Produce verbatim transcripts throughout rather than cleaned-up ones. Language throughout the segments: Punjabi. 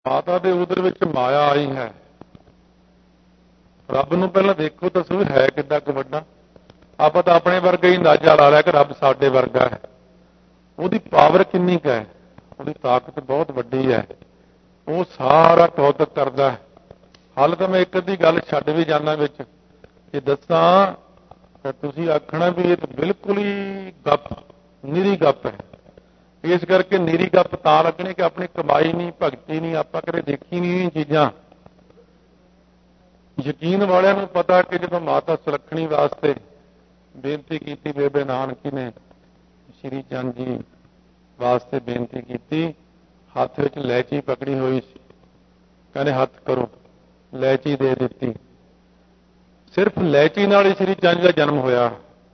ਮਾਤਾ ਦੇ ਉਦਰ ਵਿੱਚ ਮਾਇਆ ਆਈ ਹੈ। ਰੱਬ ਨੂੰ ਪਹਿਲਾਂ ਦੇਖੋ ਤਾਂ ਸੋ ਹੈ ਕਿੱਡਾ ਕੁ ਵੱਡਾ। ਆਪਾਂ ਤਾਂ ਆਪਣੇ ਵਰਗਾ ਹੀ ਅੰਦਾਜ਼ਾ ਲਾ ਲਿਆ ਕਿ ਰੱਬ ਸਾਡੇ ਵਰਗਾ ਹੈ। ਉਹਦੀ ਪਾਵਰ ਕਿੰਨੀ ਕੁ ਹੈ, ਉਹਦੀ ਤਾਕਤ ਬਹੁਤ ਵੱਡੀ ਹੈ। ਉਹ ਸਾਰਾ ਕੌਤਕ ਕਰਦਾ ਹੈ। ਹਾਲੇ ਤਾਂ ਮੈਂ ਇੱਕ ਅੱਧੀ ਗੱਲ ਛੱਡ ਵੀ ਜਾਂਦਾ ਵਿੱਚ, ਜੇ ਦੱਸਾਂ ਤਾਂ ਤੁਸੀਂ ਆਖਣਾ ਵੀ ਇਹ ਤਾਂ ਬਿਲਕੁਲ ਹੀ ਗੱਪ, ਨਿਰੀ ਗੱਪ ਹੈ। ਇਸ ਕਰਕੇ ਨਿਰੀ ਗੱਪ ਤਾਂ ਲੱਗਣੀ ਕਿ ਆਪਣੀ ਕਮਾਈ ਨਹੀਂ, ਭਗਤੀ ਨਹੀਂ, ਆਪਾਂ ਕਦੇ ਦੇਖੀ ਨਹੀਂ ਇਹ ਚੀਜ਼ਾਂ। ਯਕੀਨ ਵਾਲਿਆਂ ਨੂੰ ਪਤਾ ਕਿ ਜਦੋਂ ਮਾਤਾ ਸੁਲੱਖਣੀ ਵਾਸਤੇ ਬੇਨਤੀ ਕੀਤੀ, ਬੇਬੇ ਨਾਨਕੀ ਨੇ ਸ਼੍ਰੀ ਚੰਦ ਜੀ ਵਾਸਤੇ ਬੇਨਤੀ ਕੀਤੀ, ਹੱਥ ਵਿੱਚ ਲੈਚੀ ਪਕੜੀ ਹੋਈ ਸੀ। ਕਹਿੰਦੇ ਹੱਥ ਕਰੋ, ਲੈਚੀ ਦੇ ਦਿੱਤੀ। ਸਿਰਫ ਲੈਚੀ ਨਾਲ ਹੀ ਸ਼੍ਰੀ ਚੰਦ ਦਾ ਜਨਮ ਹੋਇਆ।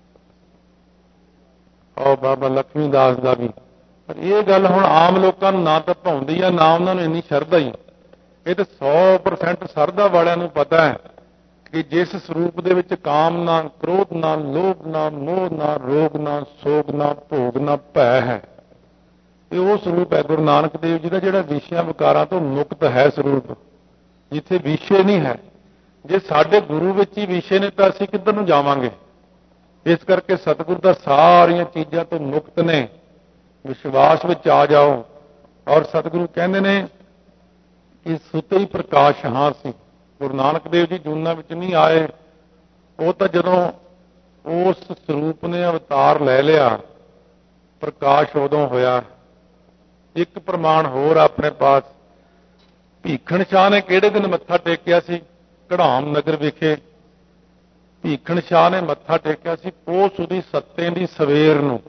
ਔਰ ਬਾਬਾ ਲక్ష్ਮੀ ਦਾਸ ਦਾ ਵੀ। ਪਰ ਇਹ ਗੱਲ ਹੁਣ ਆਮ ਲੋਕਾਂ ਨੂੰ ਨਾ ਤਾਂ ਭਾਉਂਦੀ ਆ, ਨਾ ਉਹਨਾਂ ਨੂੰ ਇੰਨੀ ਸ਼ਰਧਾ ਹੀ। ਇਹ ਤਾਂ ਸੌ ਪਰਸੈਂਟ ਸ਼ਰਧਾ ਵਾਲਿਆਂ ਨੂੰ ਪਤਾ ਹੈ ਕਿ ਜਿਸ ਸਰੂਪ ਦੇ ਵਿੱਚ ਕਾਮ ਨਾ, ਕ੍ਰੋਧ ਨਾ, ਲੋਭ ਨਾ, ਮੋਹ ਨਾ, ਰੋਗ ਨਾ, ਸੋਗ ਨਾ, ਭੋਗ ਨਾ, ਭੈ ਹੈ, ਇਹ ਉਹ ਸਰੂਪ ਹੈ ਗੁਰੂ ਨਾਨਕ ਦੇਵ ਜੀ ਦਾ ਜਿਹੜਾ ਵਿਸ਼ਿਆਂ ਵਿਕਾਰਾਂ ਤੋਂ ਮੁਕਤ ਹੈ ਸਰੂਪ, ਜਿੱਥੇ ਵਿਸ਼ੇ ਨਹੀਂ ਹੈ। ਜੇ ਸਾਡੇ ਗੁਰੂ ਵਿੱਚ ਹੀ ਵਿਸ਼ੇ ਨੇ ਤਾਂ ਅਸੀਂ ਕਿੱਧਰ ਨੂੰ ਜਾਵਾਂਗੇ। ਇਸ ਕਰਕੇ ਸਤਿਗੁਰੂ ਦਾ ਸਾਰੀਆਂ ਚੀਜ਼ਾਂ ਤੋਂ ਮੁਕਤ ਨੇ, ਵਿਸ਼ਵਾਸ ਵਿੱਚ ਆ ਜਾਓ। ਔਰ ਸਤਿਗੁਰੂ ਕਹਿੰਦੇ ਨੇ ਕਿ ਸੁਤੇ ਹੀ ਪ੍ਰਕਾਸ਼ ਹਾਂ ਸੀ। ਗੁਰੂ ਨਾਨਕ ਦੇਵ ਜੀ ਜੂਨਾਂ ਵਿੱਚ ਨਹੀਂ ਆਏ, ਉਹ ਤਾਂ ਜਦੋਂ ਉਸ ਸਰੂਪ ਨੇ ਅਵਤਾਰ ਲੈ ਲਿਆ, ਪ੍ਰਕਾਸ਼ ਉਦੋਂ ਹੋਇਆ। ਇੱਕ ਪ੍ਰਮਾਣ ਹੋਰ ਆਪਣੇ ਪਾਸ, ਭੀਖਣ ਸ਼ਾਹ ਨੇ ਕਿਹੜੇ ਦਿਨ ਮੱਥਾ ਟੇਕਿਆ ਸੀ? ਘੜਾਮ ਨਗਰ ਵਿਖੇ ਭੀਖਣ ਸ਼ਾਹ ਨੇ ਮੱਥਾ ਟੇਕਿਆ ਸੀ ਪੋਹ ਸੁਦੀ ਸੱਤੇ ਦੀ ਸਵੇਰ ਨੂੰ।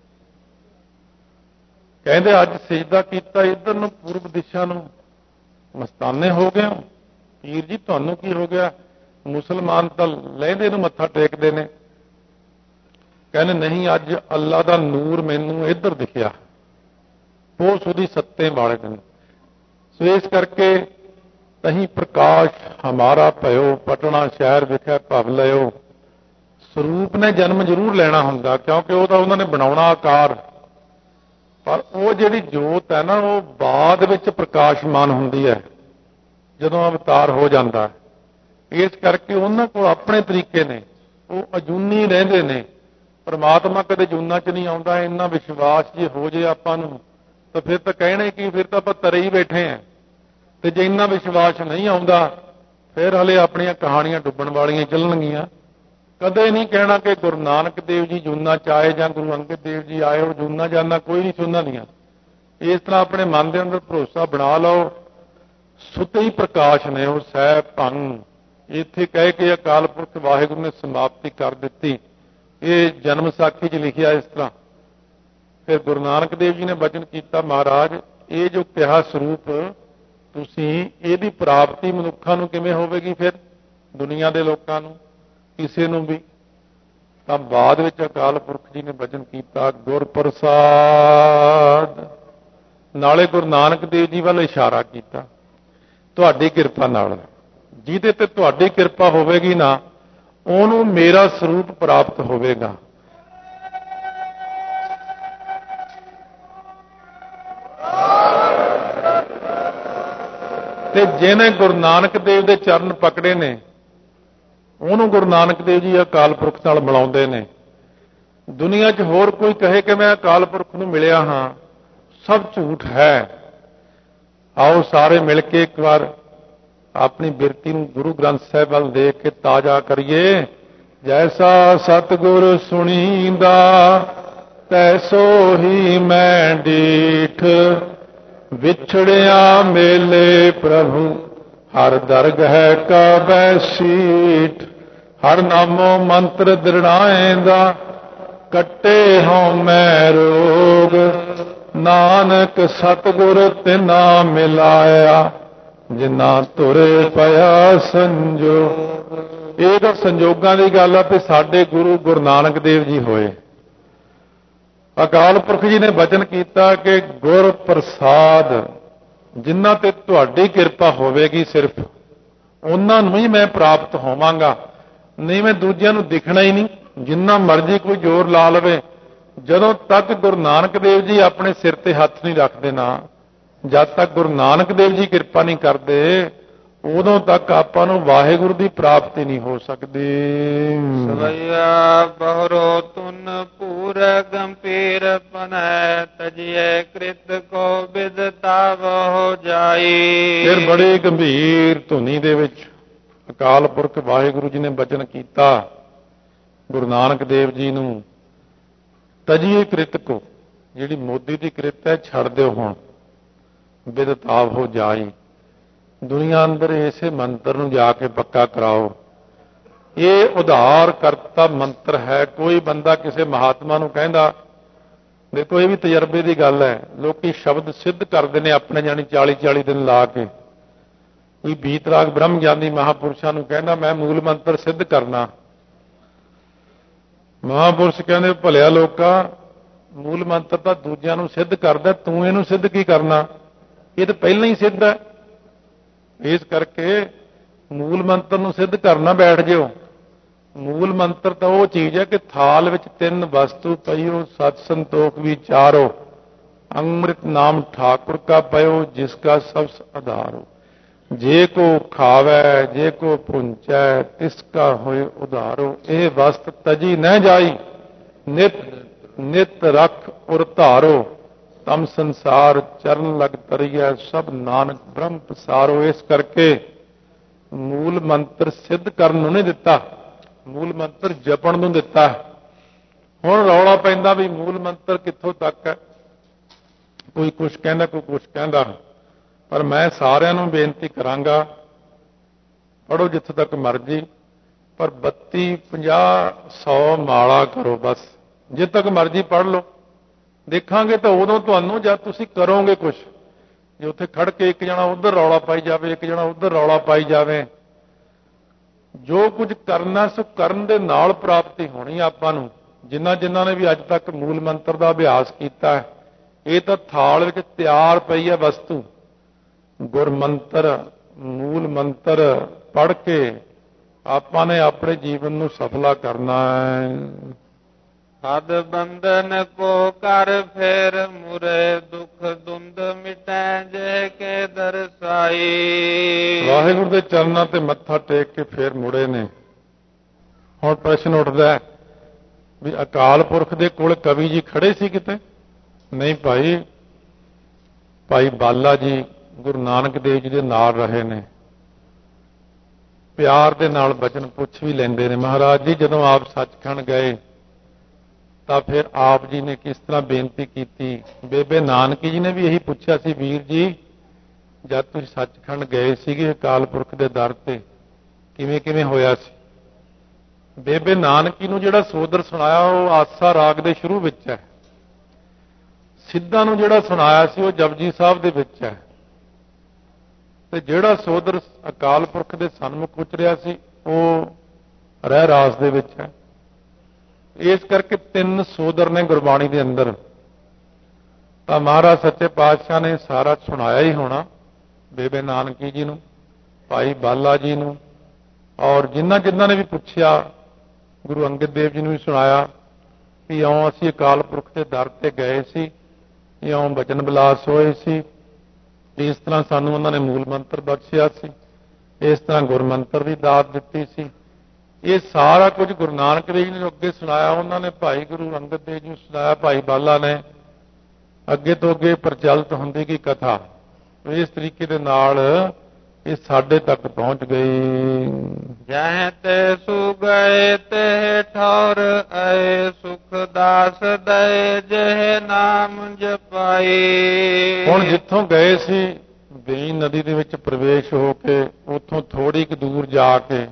ਕਹਿੰਦੇ ਅੱਜ ਸਜਦਾ ਕੀਤਾ ਇੱਧਰ ਨੂੰ, ਪੂਰਬ ਦਿਸ਼ਾ ਨੂੰ, ਮਸਤਾਨੇ ਹੋ ਗਏ ਹੋ। ਪੀਰ ਜੀ ਤੁਹਾਨੂੰ ਕੀ ਹੋ ਗਿਆ? ਮੁਸਲਮਾਨ ਤਾਂ ਲਹਿੰਦੇ ਨੂੰ ਮੱਥਾ ਟੇਕਦੇ ਨੇ। ਕਹਿੰਦੇ ਨਹੀਂ, ਅੱਜ ਅੱਲਾ ਦਾ ਨੂਰ ਮੈਨੂੰ ਇੱਧਰ ਦਿਖਿਆ ਪੋਹ ਸੁਦੀ ਸੱਤੇ ਵਾਲੇ ਦਿਨ। ਸੋ ਇਸ ਕਰਕੇ ਤਹੀਂ ਪ੍ਰਕਾਸ਼ ਹਮਾਰਾ ਭਇਓ, ਪਟਨਾ ਸ਼ਹਿਰ ਵਿਖੇ ਭਵ ਲਿਓ। ਸਰੂਪ ਨੇ ਜਨਮ ਜ਼ਰੂਰ ਲੈਣਾ ਹੁੰਦਾ, ਕਿਉਂਕਿ ਉਹ ਤਾਂ ਉਹਨਾਂ ਨੇ ਬਣਾਉਣਾ ਆਕਾਰ, ਪਰ ਉਹ ਜਿਹੜੀ ਜੋਤ ਹੈ ਨਾ, ਉਹ ਬਾਅਦ ਵਿੱਚ ਪ੍ਰਕਾਸ਼ਮਾਨ ਹੁੰਦੀ ਹੈ ਜਦੋਂ ਅਵਤਾਰ ਹੋ ਜਾਂਦਾ। ਇਸ ਕਰਕੇ ਉਹਨਾਂ ਕੋਲ ਆਪਣੇ ਤਰੀਕੇ ਨੇ, ਉਹ ਅਜੂਨੀ ਰਹਿੰਦੇ ਨੇ। ਪਰਮਾਤਮਾ ਕਦੇ ਜੂਨਾਂ 'ਚ ਨਹੀਂ ਆਉਂਦਾ। ਇੰਨਾ ਵਿਸ਼ਵਾਸ ਜੇ ਹੋ ਜੇ ਆਪਾਂ ਨੂੰ ਤਾਂ ਫਿਰ ਤਾਂ ਕਹਿਣੇ ਕੀ, ਫਿਰ ਤਾਂ ਆਪਾਂ ਤਰੇ ਹੀ ਬੈਠੇ ਹਾਂ। ਤੇ ਜੇ ਇੰਨਾ ਵਿਸ਼ਵਾਸ ਨਹੀਂ ਆਉਂਦਾ ਫਿਰ ਹਲੇ ਆਪਣੀਆਂ ਕਹਾਣੀਆਂ ਡੁੱਬਣ ਵਾਲੀਆਂ ਚੱਲਣਗੀਆਂ। ਕਦੇ ਨਹੀਂ ਕਹਿਣਾ ਕਿ ਗੁਰੂ ਨਾਨਕ ਦੇਵ ਜੀ ਜੂਨਾਂ 'ਚ ਆਏ ਜਾਂ ਗੁਰੂ ਅੰਗਦ ਦੇਵ ਜੀ ਆਏ। ਉਹ ਜੂਨਾਂ ਜਾਨਾਂ ਕੋਈ ਨਹੀਂ ਸੁਣਨਾ ਦੀਆਂ। ਇਸ ਤਰ੍ਹਾਂ ਆਪਣੇ ਮਨ ਦੇ ਅੰਦਰ ਭਰੋਸਾ ਬਣਾ ਲਓ, ਸੁਤੇ ਹੀ ਪ੍ਰਕਾਸ਼ ਨੇ ਉਹ ਸਹਿ ਭੰਗ। ਇੱਥੇ ਕਹਿ ਕੇ ਅਕਾਲ ਪੁਰਖ ਵਾਹਿਗੁਰੂ ਨੇ ਸਮਾਪਤੀ ਕਰ ਦਿੱਤੀ। ਇਹ ਜਨਮ ਸਾਖੀ 'ਚ ਲਿਖਿਆ ਇਸ ਤਰ੍ਹਾਂ। ਫਿਰ ਗੁਰੂ ਨਾਨਕ ਦੇਵ ਜੀ ਨੇ ਬਚਨ ਕੀਤਾ, ਮਹਾਰਾਜ ਇਹ ਜੋ ਕਿਹਾ ਸਰੂਪ ਤੁਸੀਂ, ਇਹਦੀ ਪ੍ਰਾਪਤੀ ਮਨੁੱਖਾਂ ਨੂੰ ਕਿਵੇਂ ਹੋਵੇਗੀ? ਫਿਰ ਦੁਨੀਆ ਦੇ ਲੋਕਾਂ ਨੂੰ, ਕਿਸੇ ਨੂੰ ਵੀ। ਤਾਂ ਬਾਅਦ ਵਿੱਚ ਅਕਾਲ ਪੁਰਖ ਜੀ ਨੇ ਬਚਨ ਕੀਤਾ, ਗੁਰ ਪ੍ਰਸਾਦ। ਨਾਲੇ ਗੁਰੂ ਨਾਨਕ ਦੇਵ ਜੀ ਵੱਲ ਇਸ਼ਾਰਾ ਕੀਤਾ, ਤੁਹਾਡੀ ਕਿਰਪਾ ਨਾਲ। ਜਿਹਦੇ ਤੇ ਤੁਹਾਡੀ ਕਿਰਪਾ ਹੋਵੇਗੀ ਨਾ, ਉਹਨੂੰ ਮੇਰਾ ਸਰੂਪ ਪ੍ਰਾਪਤ ਹੋਵੇਗਾ। ਤੇ ਜਿਹਨੇ ਗੁਰੂ ਨਾਨਕ ਦੇਵ ਦੇ ਚਰਨ ਪਕੜੇ ਨੇ, ਉਹਨੂੰ ਗੁਰੂ ਨਾਨਕ ਦੇਵ ਜੀ ਅਕਾਲ ਪੁਰਖ ਨਾਲ ਮਿਲਾਉਂਦੇ ਨੇ। ਦੁਨੀਆ 'ਚ ਹੋਰ ਕੋਈ ਕਹੇ ਕਿ ਮੈਂ ਅਕਾਲ ਪੁਰਖ ਨੂੰ ਮਿਲਿਆ ਹਾਂ, ਸਭ ਝੂਠ ਹੈ। ਆਓ ਸਾਰੇ ਮਿਲ ਕੇ ਇੱਕ ਵਾਰ ਆਪਣੀ ਬਿਰਤੀ ਨੂੰ ਗੁਰੂ ਗ੍ਰੰਥ ਸਾਹਿਬ ਵੱਲ ਦੇਖ ਕੇ ਤਾਜ਼ਾ ਕਰੀਏ। ਜੈਸਾ ਸਤਿਗੁਰ ਸੁਣੀਂਦਾ ਤੈਸੋ ਹੀ ਮੈਂ ਡੀਠ, ਵਿਛੜਿਆ ਮੇਲੇ ਪ੍ਰਭੂ ਹਰ ਦਰਗਹਿ ਕਾ ਬੈਸੀਠ। ਹਰ ਨਾਮੋ ਮੰਤਰ ਦ੍ਰਿੜਾਏਂਦਾ ਕੱਟੇ ਹੋਂ ਮੈਂ ਰੋਗ। ਨਾਨਕ ਸਤਿਗੁਰ ਤਿਨਾ ਮਿਲਾਇਆ ਜਿਨਾ ਤੁਰੇ ਪਿਆ ਸੰਜੋਗ। ਇਹ ਤਾਂ ਸੰਜੋਗਾਂ ਦੀ ਗੱਲ ਆ ਕਿ ਸਾਡੇ ਗੁਰੂ ਗੁਰੂ ਨਾਨਕ ਦੇਵ ਜੀ ਹੋਏ। ਅਕਾਲ ਪੁਰਖ ਜੀ ਨੇ ਬਚਨ ਕੀਤਾ ਕਿ ਗੁਰ ਪ੍ਰਸਾਦ, ਜਿਨ੍ਹਾਂ ਤੇ ਤੁਹਾਡੀ ਕਿਰਪਾ ਹੋਵੇਗੀ ਸਿਰਫ ਉਹਨਾਂ ਨੂੰ ਹੀ ਮੈਂ ਪ੍ਰਾਪਤ ਹੋਵਾਂਗਾ। ਨਹੀਂ ਮੈਂ ਦੂਜਿਆਂ ਨੂੰ ਦਿਖਣਾ ਹੀ ਨਹੀਂ। ਜਿੰਨਾ ਮਰਜ਼ੀ ਕੋਈ ਜ਼ੋਰ ਲਾ ਲਵੇ, ਜਦੋਂ ਤੱਕ ਗੁਰੂ ਨਾਨਕ ਦੇਵ ਜੀ ਆਪਣੇ ਸਿਰ ਤੇ ਹੱਥ ਨਹੀਂ ਰੱਖਦੇ ਨਾ, ਜਦ ਤੱਕ ਗੁਰੂ ਨਾਨਕ ਦੇਵ ਜੀ ਕਿਰਪਾ ਨਹੀਂ ਕਰਦੇ ਉਦੋਂ ਤੱਕ ਆਪਾਂ ਨੂੰ ਵਾਹਿਗੁਰੂ ਦੀ ਪ੍ਰਾਪਤੀ ਨਹੀਂ ਹੋ ਸਕਦੀ। ਸਵਈਆ ਬਹਰੋ ਤੁਨ ਪੂਰ ਗੰਭੀਰ ਪਨੈ ਤਜਿਐ ਕ੍ਰਿਤ ਕੋ ਬਿਦਤਾਵ ਹੋ ਜਾਈ। ਫਿਰ ਬੜੇ ਗੰਭੀਰ ਧੁਨੀ ਦੇ ਵਿੱਚ ਅਕਾਲ ਪੁਰਖ ਵਾਹਿਗੁਰੂ ਜੀ ਨੇ ਬਚਨ ਕੀਤਾ ਗੁਰੂ ਨਾਨਕ ਦੇਵ ਜੀ ਨੂੰ, ਤਜੀਏ ਕ੍ਰਿਤ ਕੋ, ਜਿਹੜੀ ਮੋਦੀ ਦੀ ਕ੍ਰਿਤ ਹੈ ਛੱਡ ਦਿਓ ਹੁਣ, ਬਿਦਤਾਵ ਹੋ ਜਾਈ। ਦੁਨੀਆ ਅੰਦਰ ਇਸੇ ਮੰਤਰ ਨੂੰ ਜਾ ਕੇ ਪੱਕਾ ਕਰਾਓ। ਇਹ ਉਧਾਰ ਕਰਤਾ ਮੰਤਰ ਹੈ। ਕੋਈ ਬੰਦਾ ਕਿਸੇ ਮਹਾਤਮਾ ਨੂੰ ਕਹਿੰਦਾ, ਦੇਖੋ ਇਹ ਵੀ ਤਜਰਬੇ ਦੀ ਗੱਲ ਹੈ, ਲੋਕੀ ਸ਼ਬਦ ਸਿੱਧ ਕਰਦੇ ਨੇ ਆਪਣੇ ਜਾਣੀ ਚਾਲੀ ਚਾਲੀ ਦਿਨ ਲਾ ਕੇ। ਕੋਈ ਬੀਤਰਾਗ ਬ੍ਰਹਮ ਗਿਆਨੀ ਮਹਾਪੁਰਸ਼ਾਂ ਨੂੰ ਕਹਿੰਦਾ ਮੈਂ ਮੂਲ ਮੰਤਰ ਸਿੱਧ ਕਰਨਾ। ਮਹਾਪੁਰਸ਼ ਕਹਿੰਦੇ ਭਲਿਆ ਲੋਕਾਂ, ਮੂਲ ਮੰਤਰ ਤਾਂ ਦੂਜਿਆਂ ਨੂੰ ਸਿੱਧ ਕਰਦਾ, ਤੂੰ ਇਹਨੂੰ ਸਿੱਧ ਕੀ ਕਰਨਾ, ਇਹ ਤਾਂ ਪਹਿਲਾਂ ਹੀ ਸਿੱਧ ਹੈ। ਇਸ ਕਰਕੇ ਮੂਲ ਮੰਤਰ ਨੂੰ ਸਿੱਧ ਕਰਨਾ ਬੈਠ ਜਿਓ। ਮੂਲ ਮੰਤਰ ਤਾਂ ਉਹ ਚੀਜ਼ ਹੈ ਕਿ ਥਾਲ ਵਿੱਚ ਤਿੰਨ ਵਸਤੂ ਪਈਓ, ਸਤ ਸੰਤੋਖ ਵਿਚਾਰੋ, ਅੰਮ੍ਰਿਤ ਨਾਮ ਠਾਕੁਰ ਕਾ ਪਇਓ, ਜਿਸ ਕਾ ਸਭ ਆਧਾਰੋ। ਜੇ ਕੋ ਖਾਵੈ ਜੇ ਕੋ ਪੁੰਚੈ ਤਿਸ ਕਾ ਹੋਏ ਉਧਾਰੋ। ਇਹ ਵਸਤ ਤਜੀ ਨਾ ਜਾਈ, ਨਿਤ ਨਿਤ ਰਖ ਉਰ ਧਾਰੋ, ਤਮ ਸੰਸਾਰ ਚਰਨ ਲਗ ਤਰੀਐ, ਸਭ ਨਾਨਕ ਬ੍ਰਹਮ ਪਸਾਰੋ। ਇਸ ਕਰਕੇ ਮੂਲ ਮੰਤਰ ਸਿੱਧ ਕਰਨ ਨੂੰ ਨਹੀਂ ਦਿੱਤਾ, ਮੂਲ ਮੰਤਰ ਜਪਣ ਨੂੰ ਦਿੱਤਾ। ਹੁਣ ਰੌਲਾ ਪੈਂਦਾ ਵੀ ਮੂਲ ਮੰਤਰ ਕਿੱਥੋਂ ਤੱਕ ਹੈ, ਕੋਈ ਕੁਛ ਕਹਿੰਦਾ ਕੋਈ ਕੁਛ ਕਹਿੰਦਾ, ਪਰ ਮੈਂ ਸਾਰਿਆਂ ਨੂੰ ਬੇਨਤੀ ਕਰਾਂਗਾ ਪੜ੍ਹੋ ਜਿੱਥੋਂ ਤੱਕ ਮਰਜ਼ੀ, ਪਰ ਬੱਤੀ ਪੰਜਾਹ ਸੌ ਮਾਲਾ ਕਰੋ ਬਸ, ਜਿੱਥੇ ਤੱਕ ਮਰਜ਼ੀ ਪੜ੍ਹ ਲਓ। ਦੇਖਾਂਗੇ ਤਾਂ ਉਦੋਂ ਤੁਹਾਨੂੰ ਜਦ ਤੁਸੀਂ ਕਰੋਗੇ ਕੁਛ। ਜੇ ਉੱਥੇ ਖੜ ਕੇ ਇੱਕ ਜਣਾ ਉੱਧਰ ਰੌਲਾ ਪਾਈ ਜਾਵੇ, ਇੱਕ ਜਣਾ ਉੱਧਰ ਰੌਲਾ ਪਾਈ ਜਾਵੇ, ਜੋ ਕੁਝ ਕਰਨਾ ਸੋ ਕਰਨ ਦੇ ਨਾਲ ਪ੍ਰਾਪਤੀ ਹੋਣੀ ਆਪਾਂ ਨੂੰ। ਜਿਨ੍ਹਾਂ ਜਿਨ੍ਹਾਂ ਨੇ ਵੀ ਅੱਜ ਤੱਕ ਮੂਲ ਮੰਤਰ ਦਾ ਅਭਿਆਸ ਕੀਤਾ ਹੈ, ਇਹ ਤਾਂ ਥਾਲ ਵਿੱਚ ਤਿਆਰ ਪਈ ਹੈ ਵਸਤੂ। ਗੁਰਮੰਤਰ ਮੂਲ ਮੰਤਰ ਪੜ੍ਹ ਕੇ ਆਪਾਂ ਨੇ ਆਪਣੇ ਜੀਵਨ ਨੂੰ ਸਫਲਾ ਕਰਨਾ ਹੈ। ਹਦ ਬੰਧਨ ਕੋ ਕਰ ਫੇਰ ਮੁਰੇ, ਦੁਖ ਦੁੰਦ ਮਿਟੈ ਜੇ ਕੇ ਦਰਸਾਈ। ਵਾਹਿਗੁਰੂ ਦੇ ਚਰਨਾਂ ਤੇ ਮੱਥਾ ਟੇਕ ਕੇ ਫੇਰ ਮੁੜੇ ਨੇ। ਹੁਣ ਪ੍ਰਸ਼ਨ ਉੱਠਦਾ ਵੀ ਅਕਾਲ ਪੁਰਖ ਦੇ ਕੋਲ ਕਵੀ ਜੀ ਖੜੇ ਸੀ ਕਿਤੇ? ਨਹੀਂ ਭਾਈ, ਭਾਈ ਬਾਲਾ ਜੀ ਗੁਰੂ ਨਾਨਕ ਦੇਵ ਜੀ ਦੇ ਨਾਲ ਰਹੇ ਨੇ, ਪਿਆਰ ਦੇ ਨਾਲ ਬਚਨ ਪੁੱਛ ਵੀ ਲੈਂਦੇ ਨੇ। ਮਹਾਰਾਜ ਜੀ ਜਦੋਂ ਆਪ ਸੱਚਖੰਡ ਗਏ ਤਾਂ ਫਿਰ ਆਪ ਜੀ ਨੇ ਕਿਸ ਤਰ੍ਹਾਂ ਬੇਨਤੀ ਕੀਤੀ? ਬੇਬੇ ਨਾਨਕੀ ਜੀ ਨੇ ਵੀ ਇਹੀ ਪੁੱਛਿਆ ਸੀ, ਵੀਰ ਜੀ ਜਦ ਤੁਸੀਂ ਸੱਚਖੰਡ ਗਏ ਸੀਗੇ ਅਕਾਲ ਪੁਰਖ ਦੇ ਦਰ ਤੇ ਕਿਵੇਂ ਕਿਵੇਂ ਹੋਇਆ ਸੀ? ਬੇਬੇ ਨਾਨਕੀ ਨੂੰ ਜਿਹੜਾ ਸੋਦਰ ਸੁਣਾਇਆ ਉਹ ਆਸਾ ਰਾਗ ਦੇ ਸ਼ੁਰੂ ਵਿੱਚ ਹੈ। ਸਿੱਧਾਂ ਨੂੰ ਜਿਹੜਾ ਸੁਣਾਇਆ ਸੀ ਉਹ ਜਪਜੀ ਸਾਹਿਬ ਦੇ ਵਿੱਚ ਹੈ, ਤੇ ਜਿਹੜਾ ਸੋਦਰ ਅਕਾਲ ਪੁਰਖ ਦੇ ਸਨਮੁਖ ਉਚਰਿਆ ਸੀ ਉਹ ਰਹਿ ਰਾਸ ਦੇ ਵਿੱਚ ਹੈ। ਇਸ ਕਰਕੇ ਤਿੰਨ ਸੋਦਰ ਨੇ ਗੁਰਬਾਣੀ ਦੇ ਅੰਦਰ। ਤਾਂ ਮਹਾਰਾਜ ਸੱਚੇ ਪਾਤਸ਼ਾਹ ਨੇ ਸਾਰਾ ਸੁਣਾਇਆ ਹੀ ਹੋਣਾ ਬੇਬੇ ਨਾਨਕੀ ਜੀ ਨੂੰ, ਭਾਈ ਬਾਲਾ ਜੀ ਨੂੰ, ਔਰ ਜਿਨ੍ਹਾਂ ਜਿਨ੍ਹਾਂ ਨੇ ਵੀ ਪੁੱਛਿਆ ਗੁਰੂ ਅੰਗਦ ਦੇਵ ਜੀ ਨੂੰ ਵੀ ਸੁਣਾਇਆ ਵੀ ਇਉਂ ਅਸੀਂ ਅਕਾਲ ਪੁਰਖ ਦੇ ਦਰ ਤੇ ਗਏ ਸੀ, ਇਉਂ ਬਚਨ ਵਿਲਾਸ ਹੋਏ ਸੀ, ਇਸ ਤਰ੍ਹਾਂ ਸਾਨੂੰ ਉਹਨਾਂ ਨੇ ਮੂਲ ਮੰਤਰ ਬਖਸ਼ਿਆ ਸੀ, ਇਸ ਤਰ੍ਹਾਂ ਗੁਰਮੰਤਰ ਦੀ ਦਾਤ ਦਿੱਤੀ ਸੀ। ਇਹ ਸਾਰਾ ਕੁਝ ਗੁਰੂ ਨਾਨਕ ਦੇਵ ਜੀ ਨੇ ਅੱਗੇ ਸੁਣਾਇਆ, ਉਹਨਾਂ ਨੇ ਭਾਈ ਗੁਰੂ ਅੰਗਦ ਦੇਵ ਜੀ ਨੂੰ ਸੁਣਾਇਆ, ਭਾਈ ਬਾਲਾ ਨੇ। ਅੱਗੇ ਤੋਂ ਅੱਗੇ ਪ੍ਰਚਲਿਤ ਹੁੰਦੀ ਗਈ ਕਥਾ। ਇਸ ਤਰੀਕੇ ਦੇ ਨਾਲ ਇਹ ਸਾਡੇ ਤੱਕ ਪਹੁੰਚ ਗਈ। ਜਹ ਤੇ ਸੁ ਗਏ ਤੇ ਠੌਰ ਆਏ, ਸੁਖ ਦਾਸ ਦਏ ਜਹ ਨਾਮ ਜਪਾਈ। ਹੁਣ ਜਿੱਥੋਂ ਗਏ ਸੀ ਵੇਈ ਨਦੀ ਦੇ ਵਿੱਚ ਪ੍ਰਵੇਸ਼ ਹੋ ਕੇ ਉੱਥੋਂ ਥੋੜੀ ਕੁ ਦੂਰ ਜਾ ਕੇ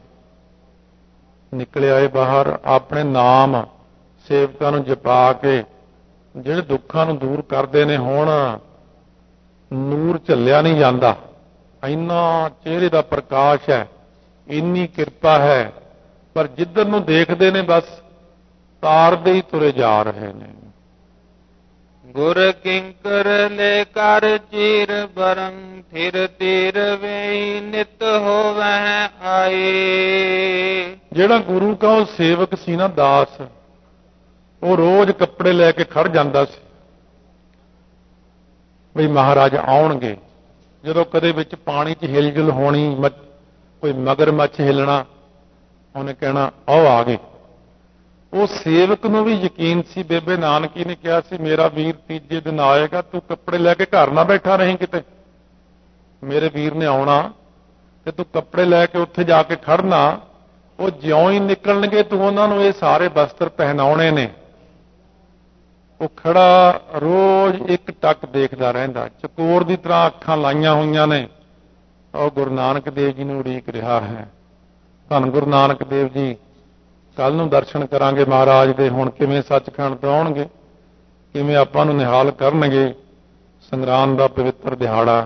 ਨਿਕਲੇ ਆਏ ਬਾਹਰ, ਆਪਣੇ ਨਾਮ ਸੇਵਕਾਂ ਨੂੰ ਜਪਾ ਕੇ ਜਿਹੜੇ ਦੁੱਖਾਂ ਨੂੰ ਦੂਰ ਕਰਦੇ ਨੇ। ਹੁਣ ਨੂਰ ਝੱਲਿਆ ਨਹੀਂ ਜਾਂਦਾ, ਇੰਨਾ ਚਿਹਰੇ ਦਾ ਪ੍ਰਕਾਸ਼ ਹੈ, ਇੰਨੀ ਕਿਰਪਾ ਹੈ, ਪਰ ਜਿੱਧਰ ਨੂੰ ਦੇਖਦੇ ਨੇ ਬਸ ਤਾਰਦੇ ਹੀ ਤੁਰੇ ਜਾ ਰਹੇ ਨੇ। ਗੁਰ ਕਿੰਕਰ ਲੈ ਕਰ ਚੀਰ ਬਰੰ, ਥਿਰ ਤੀਰ ਵੇਈ ਨਿਤ ਹੋਵੈ ਆਈ। ਜਿਹੜਾ ਗੁਰੂ ਕਾ ਉਹ ਸੇਵਕ ਸੀ ਨਾ, ਦਾਸ, ਉਹ ਰੋਜ਼ ਕੱਪੜੇ ਲੈ ਕੇ ਖੜ ਜਾਂਦਾ ਸੀ ਵੀ ਮਹਾਰਾਜ ਆਉਣਗੇ। ਜਦੋਂ ਕਦੇ ਵਿੱਚ ਪਾਣੀ 'ਚ ਹਿਲਜੁਲ ਹੋਣੀ, ਕੋਈ ਮਗਰਮੱਛ ਹਿੱਲਣਾ, ਉਹਨੇ ਕਹਿਣਾ ਆਓ ਆ ਗਏ। ਉਹ ਸੇਵਕ ਨੂੰ ਵੀ ਯਕੀਨ ਸੀ, ਬੇਬੇ ਨਾਨਕੀ ਨੇ ਕਿਹਾ ਸੀ ਮੇਰਾ ਵੀਰ ਤੀਜੇ ਦਿਨ ਆਏਗਾ, ਤੂੰ ਕੱਪੜੇ ਲੈ ਕੇ ਘਰ ਨਾ ਬੈਠਾ ਰਹੀਂ ਕਿਤੇ, ਮੇਰੇ ਵੀਰ ਨੇ ਆਉਣਾ ਤੇ ਤੂੰ ਕੱਪੜੇ ਲੈ ਕੇ ਉੱਥੇ ਜਾ ਕੇ ਖੜਨਾ। ਉਹ ਜਿਉਂ ਹੀ ਨਿਕਲਣਗੇ ਤੂੰ ਉਹਨਾਂ ਨੂੰ ਇਹ ਸਾਰੇ ਵਸਤਰ ਪਹਿਨਾਉਣੇ ਨੇ। ਉਹ ਖੜਾ ਰੋਜ਼ ਇੱਕ ਟੱਕ ਦੇਖਦਾ ਰਹਿੰਦਾ, ਚਕੋਰ ਦੀ ਤਰ੍ਹਾਂ ਅੱਖਾਂ ਲਾਈਆਂ ਹੋਈਆਂ ਨੇ। ਉਹ ਗੁਰੂ ਨਾਨਕ ਦੇਵ ਜੀ ਨੂੰ ਉਡੀਕ ਰਿਹਾ ਹੈ। ਧੰਨ ਗੁਰੂ ਨਾਨਕ ਦੇਵ ਜੀ ਕੱਲ ਨੂੰ ਦਰਸ਼ਨ ਕਰਾਂਗੇ ਮਹਾਰਾਜ ਦੇ। ਹੁਣ ਕਿਵੇਂ ਸੱਚਖੰਡ ਤੋਂ ਆਉਣਗੇ, ਕਿਵੇਂ ਆਪਾਂ ਨੂੰ ਨਿਹਾਲ ਕਰਨਗੇ। ਸੰਗਰਾਂਦ ਦਾ ਪਵਿੱਤਰ ਦਿਹਾੜਾ,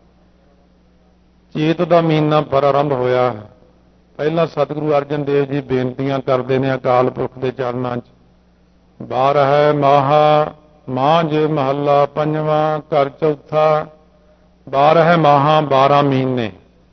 ਚੇਤ ਦਾ ਮਹੀਨਾ ਪਰ ਆਰੰਭ ਹੋਇਆ। ਪਹਿਲਾਂ ਸਤਿਗੁਰੂ ਅਰਜਨ ਦੇਵ ਜੀ ਬੇਨਤੀਆਂ ਕਰਦੇ ਨੇ ਅਕਾਲ ਪੁਰਖ ਦੇ ਚਰਨਾਂ 'ਚ। ਬਾਰਹ ਮਾਹਾ ਮਾਝ ਮਹੱਲਾ ਪੰਜਵਾਂ ਘਰ ਚੌਥਾ। ਬਾਰਹ ਮਾਹਾਂ ਬਾਰਾਂ ਮਹੀਨੇ।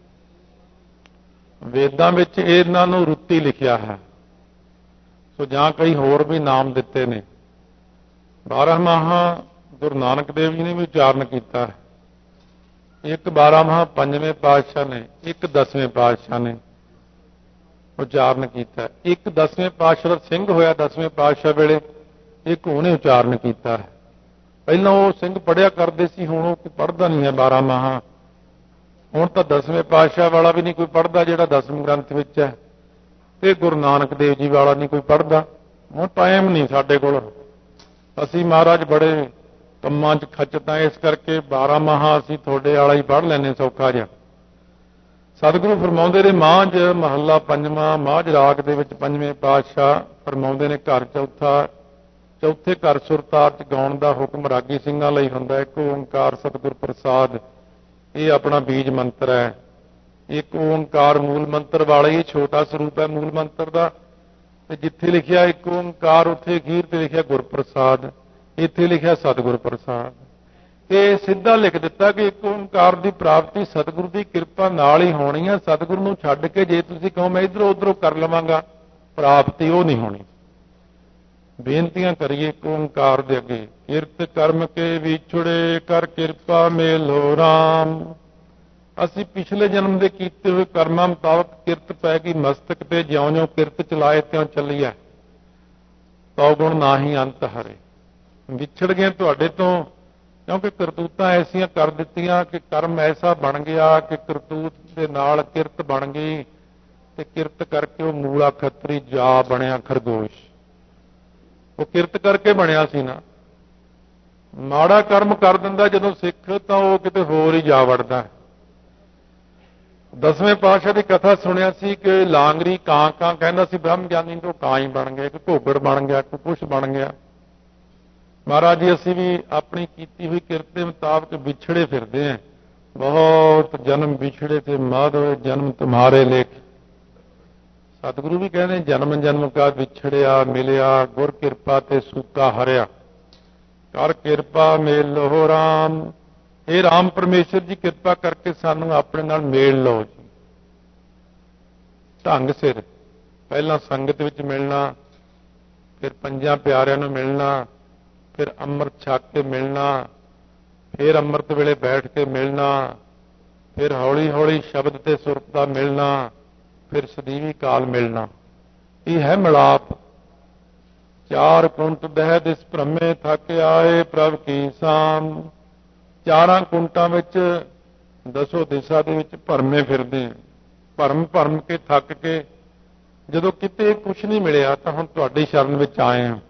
ਵੇਦਾਂ ਵਿੱਚ ਇਹਨਾਂ ਨੂੰ ਰੁੱਤੀ ਲਿਖਿਆ ਹੈ, ਸੋ ਜਾਂ ਕਈ ਹੋਰ ਵੀ ਨਾਮ ਦਿੱਤੇ ਨੇ। ਬਾਰਹ ਮਾਹਾਂ ਗੁਰੂ ਨਾਨਕ ਦੇਵ ਜੀ ਨੇ ਵੀ ਉਚਾਰਨ ਕੀਤਾ ਹੈ। ਇੱਕ ਬਾਰਾਂ ਮਾਹ ਪੰਜਵੇਂ ਪਾਤਸ਼ਾਹ ਨੇ, ਇੱਕ ਦਸਵੇਂ ਪਾਤਸ਼ਾਹ ਨੇ ਉਚਾਰਨ ਕੀਤਾ। ਇੱਕ ਦਸਵੇਂ ਪਾਤਸ਼ਾਹ ਦਾ ਸਿੰਘ ਹੋਇਆ ਦਸਵੇਂ ਪਾਤਸ਼ਾਹ ਵੇਲੇ, ਇੱਕ ਉਹਨੇ ਉਚਾਰਨ ਕੀਤਾ ਹੈ। ਪਹਿਲਾਂ ਉਹ ਸਿੰਘ ਪੜ੍ਹਿਆ ਕਰਦੇ ਸੀ, ਹੁਣ ਉਹ ਪੜ੍ਹਦਾ ਨਹੀਂ ਹੈ ਬਾਰਾਂ ਮਾਹਾਂ। ਹੁਣ ਤਾਂ ਦਸਵੇਂ ਪਾਤਸ਼ਾਹ ਵਾਲਾ ਵੀ ਨਹੀਂ ਕੋਈ ਪੜ੍ਹਦਾ ਜਿਹੜਾ ਦਸਵੇਂ ਗ੍ਰੰਥ ਵਿੱਚ ਹੈ, ਤੇ ਗੁਰੂ ਨਾਨਕ ਦੇਵ ਜੀ ਵਾਲਾ ਨਹੀਂ ਕੋਈ ਪੜ੍ਹਦਾ। ਹੁਣ ਟਾਈਮ ਨਹੀਂ ਸਾਡੇ ਕੋਲ, ਅਸੀਂ ਮਹਾਰਾਜ ਬੜੇ ਕੰਮਾਂ 'ਚ ਖੱਚਤਾਂ, ਇਸ ਕਰਕੇ ਬਾਰਾਂ ਮਾਹਾਂ ਅਸੀਂ ਤੁਹਾਡੇ ਵਾਲਾ ਹੀ ਪੜ੍ਹ ਲੈਂਦੇ ਸੌਖਾ ਜਿਹਾ। ਸਤਿਗੁਰੂ ਫਰਮਾਉਂਦੇ ਨੇ ਮਾਝ ਮਹੱਲਾ ਪੰਜਵਾਂ, ਮਾਝ ਰਾਗ ਦੇ ਵਿੱਚ ਪੰਜਵੇਂ ਪਾਤਸ਼ਾਹ ਫਰਮਾਉਂਦੇ ਨੇ ਘਰ ਚੌਥਾ। ਚੌਥੇ ਘਰ ਸੁਰਤਾਲ 'ਚ ਗਾਉਣ ਦਾ ਹੁਕਮ ਰਾਗੀ ਸਿੰਘਾਂ ਲਈ ਹੁੰਦਾ। ਇੱਕ ਓਂਕਾਰ ਸਤਿਗੁਰ ਪ੍ਰਸਾਦ, ਇਹ ਆਪਣਾ ਬੀਜ ਮੰਤਰ ਹੈ। ਇੱਕ ਓਂਕਾਰ ਮੂਲ ਮੰਤਰ ਵਾਲਾ ਹੀ ਛੋਟਾ ਸਰੂਪ ਹੈ ਮੂਲ ਮੰਤਰ ਦਾ। ਤੇ ਜਿੱਥੇ ਲਿਖਿਆ ਇੱਕ ਓਂਕਾਰ, ਉੱਥੇ ਅਖੀਰ ਤੇ ਲਿਖਿਆ ਗੁਰ ਪ੍ਰਸਾਦ, ਇੱਥੇ ਲਿਖਿਆ ਸਤਿਗੁਰ ਪ੍ਰਸਾਦ। ਇਹ ਸਿੱਧਾ ਲਿਖ ਦਿੱਤਾ ਕਿ ਇੱਕ ਓਂਕਾਰ ਦੀ ਪ੍ਰਾਪਤੀ ਸਤਿਗੁਰੂ ਦੀ ਕਿਰਪਾ ਨਾਲ ਹੀ ਹੋਣੀ ਹੈ। ਸਤਿਗੁਰੂ ਨੂੰ ਛੱਡ ਕੇ ਜੇ ਤੁਸੀਂ ਕਹੋ ਮੈਂ ਇੱਧਰੋਂ ਉੱਧਰੋਂ ਕਰ ਲਵਾਂਗਾ, ਪ੍ਰਾਪਤੀ ਉਹ ਨਹੀਂ ਹੋਣੀ। ਬੇਨਤੀਆਂ ਕਰੀਏ ਇੱਕ ਓਂਕਾਰ ਦੇ ਅੱਗੇ। ਕਿਰਤ ਕਰਮ ਕੇ ਵਿਛੜੇ ਕਰ ਕਿਰਪਾ ਮੇਲੋ ਰਾਮ। ਅਸੀਂ ਪਿਛਲੇ ਜਨਮ ਦੇ ਕੀਤੇ ਹੋਏ ਕਰਮਾਂ ਮੁਤਾਬਕ ਕਿਰਤ ਪੈ ਗਈ ਮਸਤਕ ਤੇ, ਜਿਉਂ-ਜਿਉਂ ਕਿਰਤ ਚਲਾਏ ਤਿਉਂ ਚੱਲੀਐ, ਤਉ ਗੁਣ ਨਾਹੀ ਅੰਤ ਹਰੇ। ਵਿਛੜ ਗਏ ਤੁਹਾਡੇ ਤੋਂ, ਕਿਉਂਕਿ ਕਰਤੂਤਾਂ ਐਸੀਆਂ ਕਰ ਦਿੱਤੀਆਂ ਕਿ ਕਰਮ ਐਸਾ ਬਣ ਗਿਆ ਕਿ ਕਰਤੂਤ ਦੇ ਨਾਲ ਕਿਰਤ ਬਣ ਗਈ, ਤੇ ਕਿਰਤ ਕਰਕੇ ਉਹ ਮੂਲਾ ਖੱਤਰੀ ਜਾ ਬਣਿਆ ਖਰਗੋਸ਼। ਉਹ ਕਿਰਤ ਕਰਕੇ ਬਣਿਆ ਸੀ ਨਾ। ਮਾੜਾ ਕਰਮ ਕਰ ਦਿੰਦਾ ਜਦੋਂ ਸਿੱਖ, ਤਾਂ ਉਹ ਕਿਤੇ ਹੋਰ ਹੀ ਜਾ ਵੜਦਾ। ਦਸਵੇਂ ਪਾਤਸ਼ਾਹ ਦੀ ਕਥਾ ਸੁਣਿਆ ਸੀ ਕਿ ਲਾਂਗਰੀ ਕਾਂ ਕਾਂ ਕਹਿੰਦਾ ਸੀ ਬ੍ਰਹਮ ਗਿਆਨੀ ਤੋਂ ਕਾਂ ਹੀ ਬਣ ਗਏ, ਕੋਈ ਘੋਗੜ ਬਣ ਗਿਆ, ਕੋਈ ਕੁਛ ਬਣ ਗਿਆ। ਮਹਾਰਾਜ ਜੀ ਅਸੀਂ ਵੀ ਆਪਣੀ ਕੀਤੀ ਹੋਈ ਕਿਰਤ ਦੇ ਮੁਤਾਬਕ ਵਿਛੜੇ ਫਿਰਦੇ ਹਾਂ। ਬਹੁਤ ਜਨਮ ਵਿਛੜੇ ਤੇ ਮਾਧੋ ਜਨਮ ਤੁਮਹਾਰੇ ਲੇਖ। ਸਤਿਗੁਰੂ ਵੀ ਕਹਿੰਦੇ ਜਨਮ ਜਨਮ ਕਾ ਵਿਛੜਿਆ ਮਿਲਿਆ, ਗੁਰ ਕਿਰਪਾ ਤੇ ਸੂਕਾ ਹਰਿਆ। ਕਰ ਕਿਰਪਾ ਮੇਲੋ ਰਾਮ। ਇਹ ਰਾਮ ਪਰਮੇਸ਼ਰ ਜੀ ਕਿਰਪਾ ਕਰਕੇ ਸਾਨੂੰ ਆਪਣੇ ਨਾਲ ਮੇਲ ਲਓ ਜੀ। ਢੰਗ ਸਿਰ ਪਹਿਲਾਂ ਸੰਗਤ ਵਿੱਚ ਮਿਲਣਾ, ਫਿਰ ਪੰਜਾਂ ਪਿਆਰਿਆਂ ਨੂੰ ਮਿਲਣਾ, ਫਿਰ ਅੰਮ੍ਰਿਤ ਛਕ ਕੇ ਮਿਲਣਾ, ਫਿਰ ਅੰਮ੍ਰਿਤ ਵੇਲੇ ਬੈਠ ਕੇ ਮਿਲਣਾ, ਫਿਰ ਹੌਲੀ ਹੌਲੀ ਸ਼ਬਦ ਤੇ ਸੁਰਤ ਦਾ ਮਿਲਣਾ, ਫਿਰ ਸਦੀਵੀ ਕਾਲ ਮਿਲਣਾ। ਇਹ ਹੈ ਮਿਲਾਪ। ਚਾਰ ਕੁੰਟ ਦਹਿ ਦਿਸ ਭ੍ਰਮੇ ਥੱਕ ਆਏ ਪ੍ਰਭ ਕੀ ਸਾਮ। ਚਾਰਾਂ ਕੁੰਟਾਂ ਵਿੱਚ ਦਸੋ ਦਿਸ਼ਾ ਦੇ ਵਿੱਚ ਭਰਮੇ ਫਿਰਦੇ, ਭਰਮ ਭਰਮ ਕੇ ਥੱਕ ਕੇ ਜਦੋਂ ਕਿਤੇ ਕੁਛ ਨਹੀਂ ਮਿਲਿਆ ਤਾਂ ਹੁਣ ਤੁਹਾਡੀ ਸ਼ਰਨ ਵਿੱਚ ਆਏ ਹਾਂ।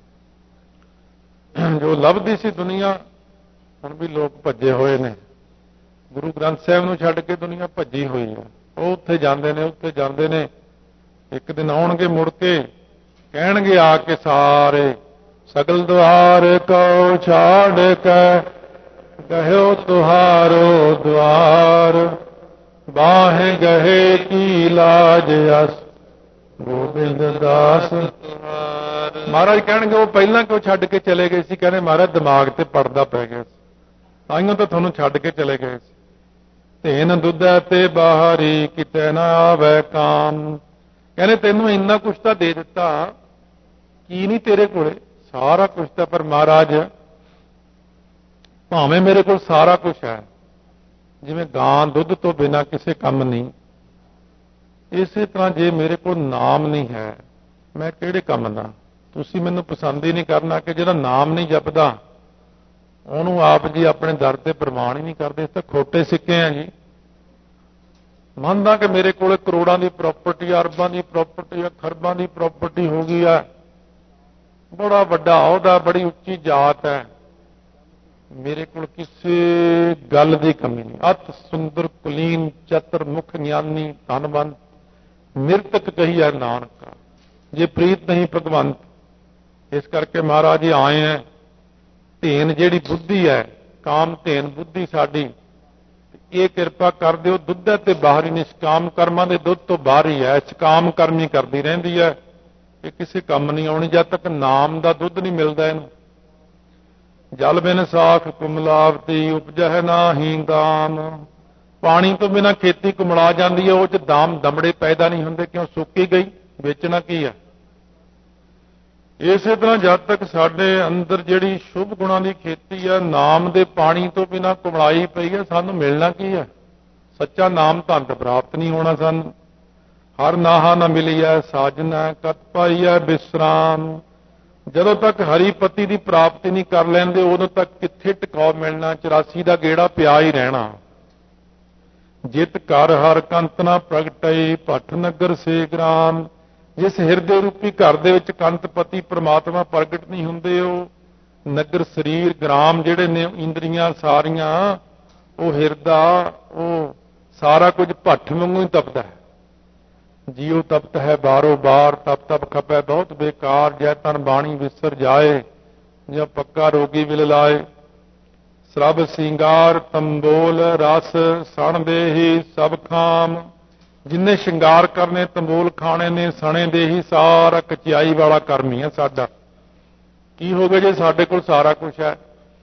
ਜੋ ਲੱਭਦੀ ਸੀ ਦੁਨੀਆ, ਹੁਣ ਵੀ ਲੋਕ ਭੱਜੇ ਹੋਏ ਨੇ। ਗੁਰੂ ਗ੍ਰੰਥ ਸਾਹਿਬ ਨੂੰ ਛੱਡ ਕੇ ਦੁਨੀਆ ਭੱਜੀ ਹੋਈ ਹੈ। ਉਹ ਉੱਥੇ ਜਾਂਦੇ ਨੇ, ਉੱਥੇ ਜਾਂਦੇ ਨੇ। ਇੱਕ ਦਿਨ ਆਉਣਗੇ ਮੁੜ ਕੇ, ਕਹਿਣਗੇ ਆ ਕੇ ਸਾਰੇ, ਸਗਲ ਦੁਆਰ ਕਉ ਛਾੜ ਕੇ ਕਹਿਓ ਤੁਹਾਰੋ ਦੁਆਰ। ਬਾਹੇ ਗਹੇ ਕੀ ਲਾਜ ਅਸ ਗੋਬਿੰਦ ਦਾਸ ਤੁਹਾਰ। ਮਹਾਰਾਜ ਕਹਿਣਗੇ ਉਹ ਪਹਿਲਾਂ ਕਿਉਂ ਛੱਡ ਕੇ ਚਲੇ ਗਏ ਸੀ? ਕਹਿੰਦੇ ਮਹਾਰਾਜ ਦਿਮਾਗ ਤੇ ਪਰਦਾ ਪੈ ਗਿਆ ਸੀ, ਤਾਈਓ ਤਾਂ ਤੁਹਾਨੂੰ ਛੱਡ ਕੇ ਚਲੇ ਗਏ ਸੀ। ਧੇਨ ਦੁੱਧੈ ਤੇ ਬਾਹਰੀ ਕਿਤੇ ਨਾ ਆਵੈ ਕਾਮ। ਕਹਿੰਦੇ ਤੈਨੂੰ ਇੰਨਾ ਕੁਛ ਤਾਂ ਦੇ ਦਿੱਤਾ, ਕੀ ਨਹੀਂ ਤੇਰੇ ਕੋਲੇ? ਸਾਰਾ ਕੁਛ ਤਾਂ। ਪਰ ਮਹਾਰਾਜ ਭਾਵੇਂ ਮੇਰੇ ਕੋਲ ਸਾਰਾ ਕੁਝ ਹੈ, ਜਿਵੇਂ ਗਾਂ ਦੁੱਧ ਤੋਂ ਬਿਨਾਂ ਕਿਸੇ ਕੰਮ ਨਹੀਂ, ਇਸੇ ਤਰ੍ਹਾਂ ਜੇ ਮੇਰੇ ਕੋਲ ਨਾਮ ਨਹੀਂ ਹੈ, ਮੈਂ ਕਿਹੜੇ ਕੰਮ ਦਾ? ਤੁਸੀਂ ਮੈਨੂੰ ਪਸੰਦ ਹੀ ਨਹੀਂ ਕਰਨਾ ਕਿ ਜਿਹੜਾ ਨਾਮ ਨਹੀਂ ਜਪਦਾ ਉਹਨੂੰ ਆਪ ਜੀ ਆਪਣੇ ਦਰ ਤੇ ਪ੍ਰਵਾਨ ਹੀ ਨਹੀਂ ਕਰਦੇ। ਇਸ ਤਾਂ ਖੋਟੇ ਸਿੱਕੇ ਆ ਜੀ। ਮੰਨਦਾ ਕਿ ਮੇਰੇ ਕੋਲ ਕਰੋੜਾਂ ਦੀ ਪ੍ਰਾਪਰਟੀ, ਅਰਬਾਂ ਦੀ ਪ੍ਰਾਪਰਟੀ ਹੈ, ਖਰਬਾਂ ਦੀ ਪ੍ਰਾਪਰਟੀ ਹੋ ਗਈ ਹੈ, ਬੜਾ ਵੱਡਾ ਅਹੁਦਾ, ਬੜੀ ਉੱਚੀ ਜਾਤ ਹੈ, ਮੇਰੇ ਕੋਲ ਕਿਸੇ ਗੱਲ ਦੀ ਕਮੀ ਨਹੀਂ। ਅਤ ਸੁੰਦਰ ਕੁਲੀਨ ਚਤਰ ਮੁਖ ਗਿਆਨੀ ਧਨਵੰਤ ਮਿਰਤਕ ਕਹੀ ਹੈ ਨਾਨਕ, ਜੇ ਪ੍ਰੀਤ ਨਹੀਂ ਭਗਵੰਤ। ਇਸ ਕਰਕੇ ਮਹਾਰਾਜ ਜੀ ਆਏ ਹੈ, ਧੇਨ ਜਿਹੜੀ ਬੁੱਧੀ ਹੈ, ਕਾਮ ਧੇਨ ਬੁੱਧੀ ਸਾਡੀ, ਇਹ ਕਿਰਪਾ ਕਰ ਦਿਓ ਦੁੱਧ ਤੇ ਬਾਹਰ ਹੀ, ਨਿਸ਼ਕਾਮ ਕਰਮਾਂ ਦੇ ਦੁੱਧ ਤੋਂ ਬਾਹਰ ਹੀ ਹੈ, ਸ਼ਕਾਮ ਕਰਮ ਹੀ ਕਰਦੀ ਰਹਿੰਦੀ ਹੈ, ਇਹ ਕਿਸੇ ਕੰਮ ਨਹੀਂ ਆਉਣੀ ਜਦ ਤੱਕ ਨਾਮ ਦਾ ਦੁੱਧ ਨਹੀਂ ਮਿਲਦਾ ਇਹਨੂੰ। ਜਲ ਬਿਨ ਸਾਖ ਕੁਮਲਾਵਤੀ ਉਪਜਹਿ ਨਾਹੀ ਦਾਮ, ਪਾਣੀ ਤੋਂ ਬਿਨਾਂ ਖੇਤੀ ਕੁਮਲਾ ਜਾਂਦੀ ਹੈ, ਉਹ ਚ ਦਾਮ ਦਮੜੇ ਪੈਦਾ ਨਹੀਂ ਹੁੰਦੇ, ਕਿਉਂ? ਸੁੱਕੀ ਗਈ, ਵੇਚਣਾ ਕੀ ਹੈ। ਇਸੇ ਤਰ੍ਹਾਂ ਜਦ ਤੱਕ ਸਾਡੇ ਅੰਦਰ ਜਿਹੜੀ ਸ਼ੁਭ ਗੁਣਾਂ ਦੀ ਖੇਤੀ ਹੈ, ਨਾਮ ਦੇ ਪਾਣੀ ਤੋਂ ਬਿਨਾਂ ਕੁਮਲਾਈ ਪਈ ਹੈ, ਸਾਨੂੰ ਮਿਲਣਾ ਕੀ ਹੈ? ਸੱਚਾ ਨਾਮ ਧੰਤ ਪ੍ਰਾਪਤ ਨਹੀਂ ਹੋਣਾ ਸਾਨੂੰ। ਹਰ ਨਾਹਾ ਨਾ ਮਿਲੀਐ ਸਾਜਨਾ ਕਤ ਪਾਈਐ ਬਿਸਰਾਮ, ਜਦੋਂ ਤੱਕ ਹਰੀ ਪਤੀ ਦੀ ਪ੍ਰਾਪਤੀ ਨਹੀਂ ਕਰ ਲੈਂਦੇ ਉਦੋਂ ਤੱਕ ਕਿੱਥੇ ਟਿਕਾਅ ਮਿਲਣਾ? ਚੁਰਾਸੀ ਦਾ ਗੇੜਾ ਪਿਆ ਹੀ ਰਹਿਣਾ। ਜਿਤ ਘਰ ਹਰ ਕੰਤ ਨਾ ਪ੍ਰਗਟਈ ਭੱਠ ਨਗਰ ਸੇ ਗ੍ਰਾਮ, ਜਿਸ ਹਿਰਦੇ ਰੂਪੀ ਘਰ ਦੇ ਵਿੱਚ ਕੰਤਪਤੀ ਪ੍ਰਮਾਤਮਾ ਪ੍ਰਗਟ ਨਹੀਂ ਹੁੰਦੇ, ਉਹ ਨਗਰ ਸਰੀਰ ਗ੍ਰਾਮ ਜਿਹੜੇ ਨੇ ਇੰਦਰੀਆਂ ਸਾਰੀਆਂ, ਉਹ ਹਿਰਦਾ, ਉਹ ਸਾਰਾ ਕੁਝ ਭੱਠ ਵਾਂਗੂ ਹੀ ਤਪਦਾ ਹੈ। ਜੀਉ ਤਪਤ ਹੈ ਬਾਰੋ ਬਾਰ, ਤਪ ਤਪ ਖਪੈ ਬਹੁਤ ਬੇਕਾਰ, ਜੈ ਤਨ ਬਾਣੀ ਵਿਸਰ ਜਾਏ, ਜਾਂ ਪੱਕਾ ਰੋਗੀ ਵਿਲ ਲਾਏ। ਸਰਬ ਸਿੰਗਾਰ ਤੰਬੋਲ ਰਸ ਸਣ ਦੇ ਹੀ ਸਭ ਖਾਮ, ਜਿੰਨੇ ਸ਼ਿੰਗਾਰ ਕਰਨੇ, ਤੰਬੋਲ ਖਾਣੇ ਨੇ, ਸਣੇ ਦੇ ਹੀ, ਸਾਰਾ ਕਚਿਆਈ ਵਾਲਾ ਕਰਮ ਹੀ ਹੈ ਸਾਡਾ। ਕੀ ਹੋ ਗਿਆ ਜੇ ਸਾਡੇ ਕੋਲ ਸਾਰਾ ਕੁਝ ਹੈ?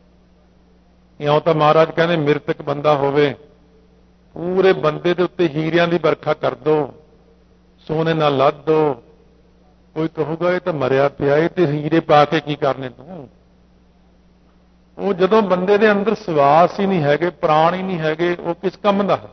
ਇਉਂ ਤਾਂ ਮਹਾਰਾਜ ਕਹਿੰਦੇ ਮਿਰਤਕ ਬੰਦਾ ਹੋਵੇ, ਪੂਰੇ ਬੰਦੇ ਦੇ ਉੱਤੇ ਹੀਰਿਆਂ ਦੀ ਵਰਖਾ ਕਰ ਦੋ, ਸੋਨੇ ਨਾਲ ਲੱਦ ਦੋ। ਕੋਈ ਕਹੂਗਾ ਇਹ ਤਾਂ ਮਰਿਆ ਪਿਆ, ਇਹ ਤੇ ਹੀਰੇ ਪਾ ਕੇ ਕੀ ਕਰਨੇ ਤੂੰ? ਉਹ ਜਦੋਂ ਬੰਦੇ ਦੇ ਅੰਦਰ ਸਵਾਸ ਹੀ ਨਹੀਂ ਹੈਗੇ, ਪ੍ਰਾਣ ਹੀ ਨਹੀਂ ਹੈਗੇ, ਉਹ ਕਿਸ ਕੰਮ ਦਾ?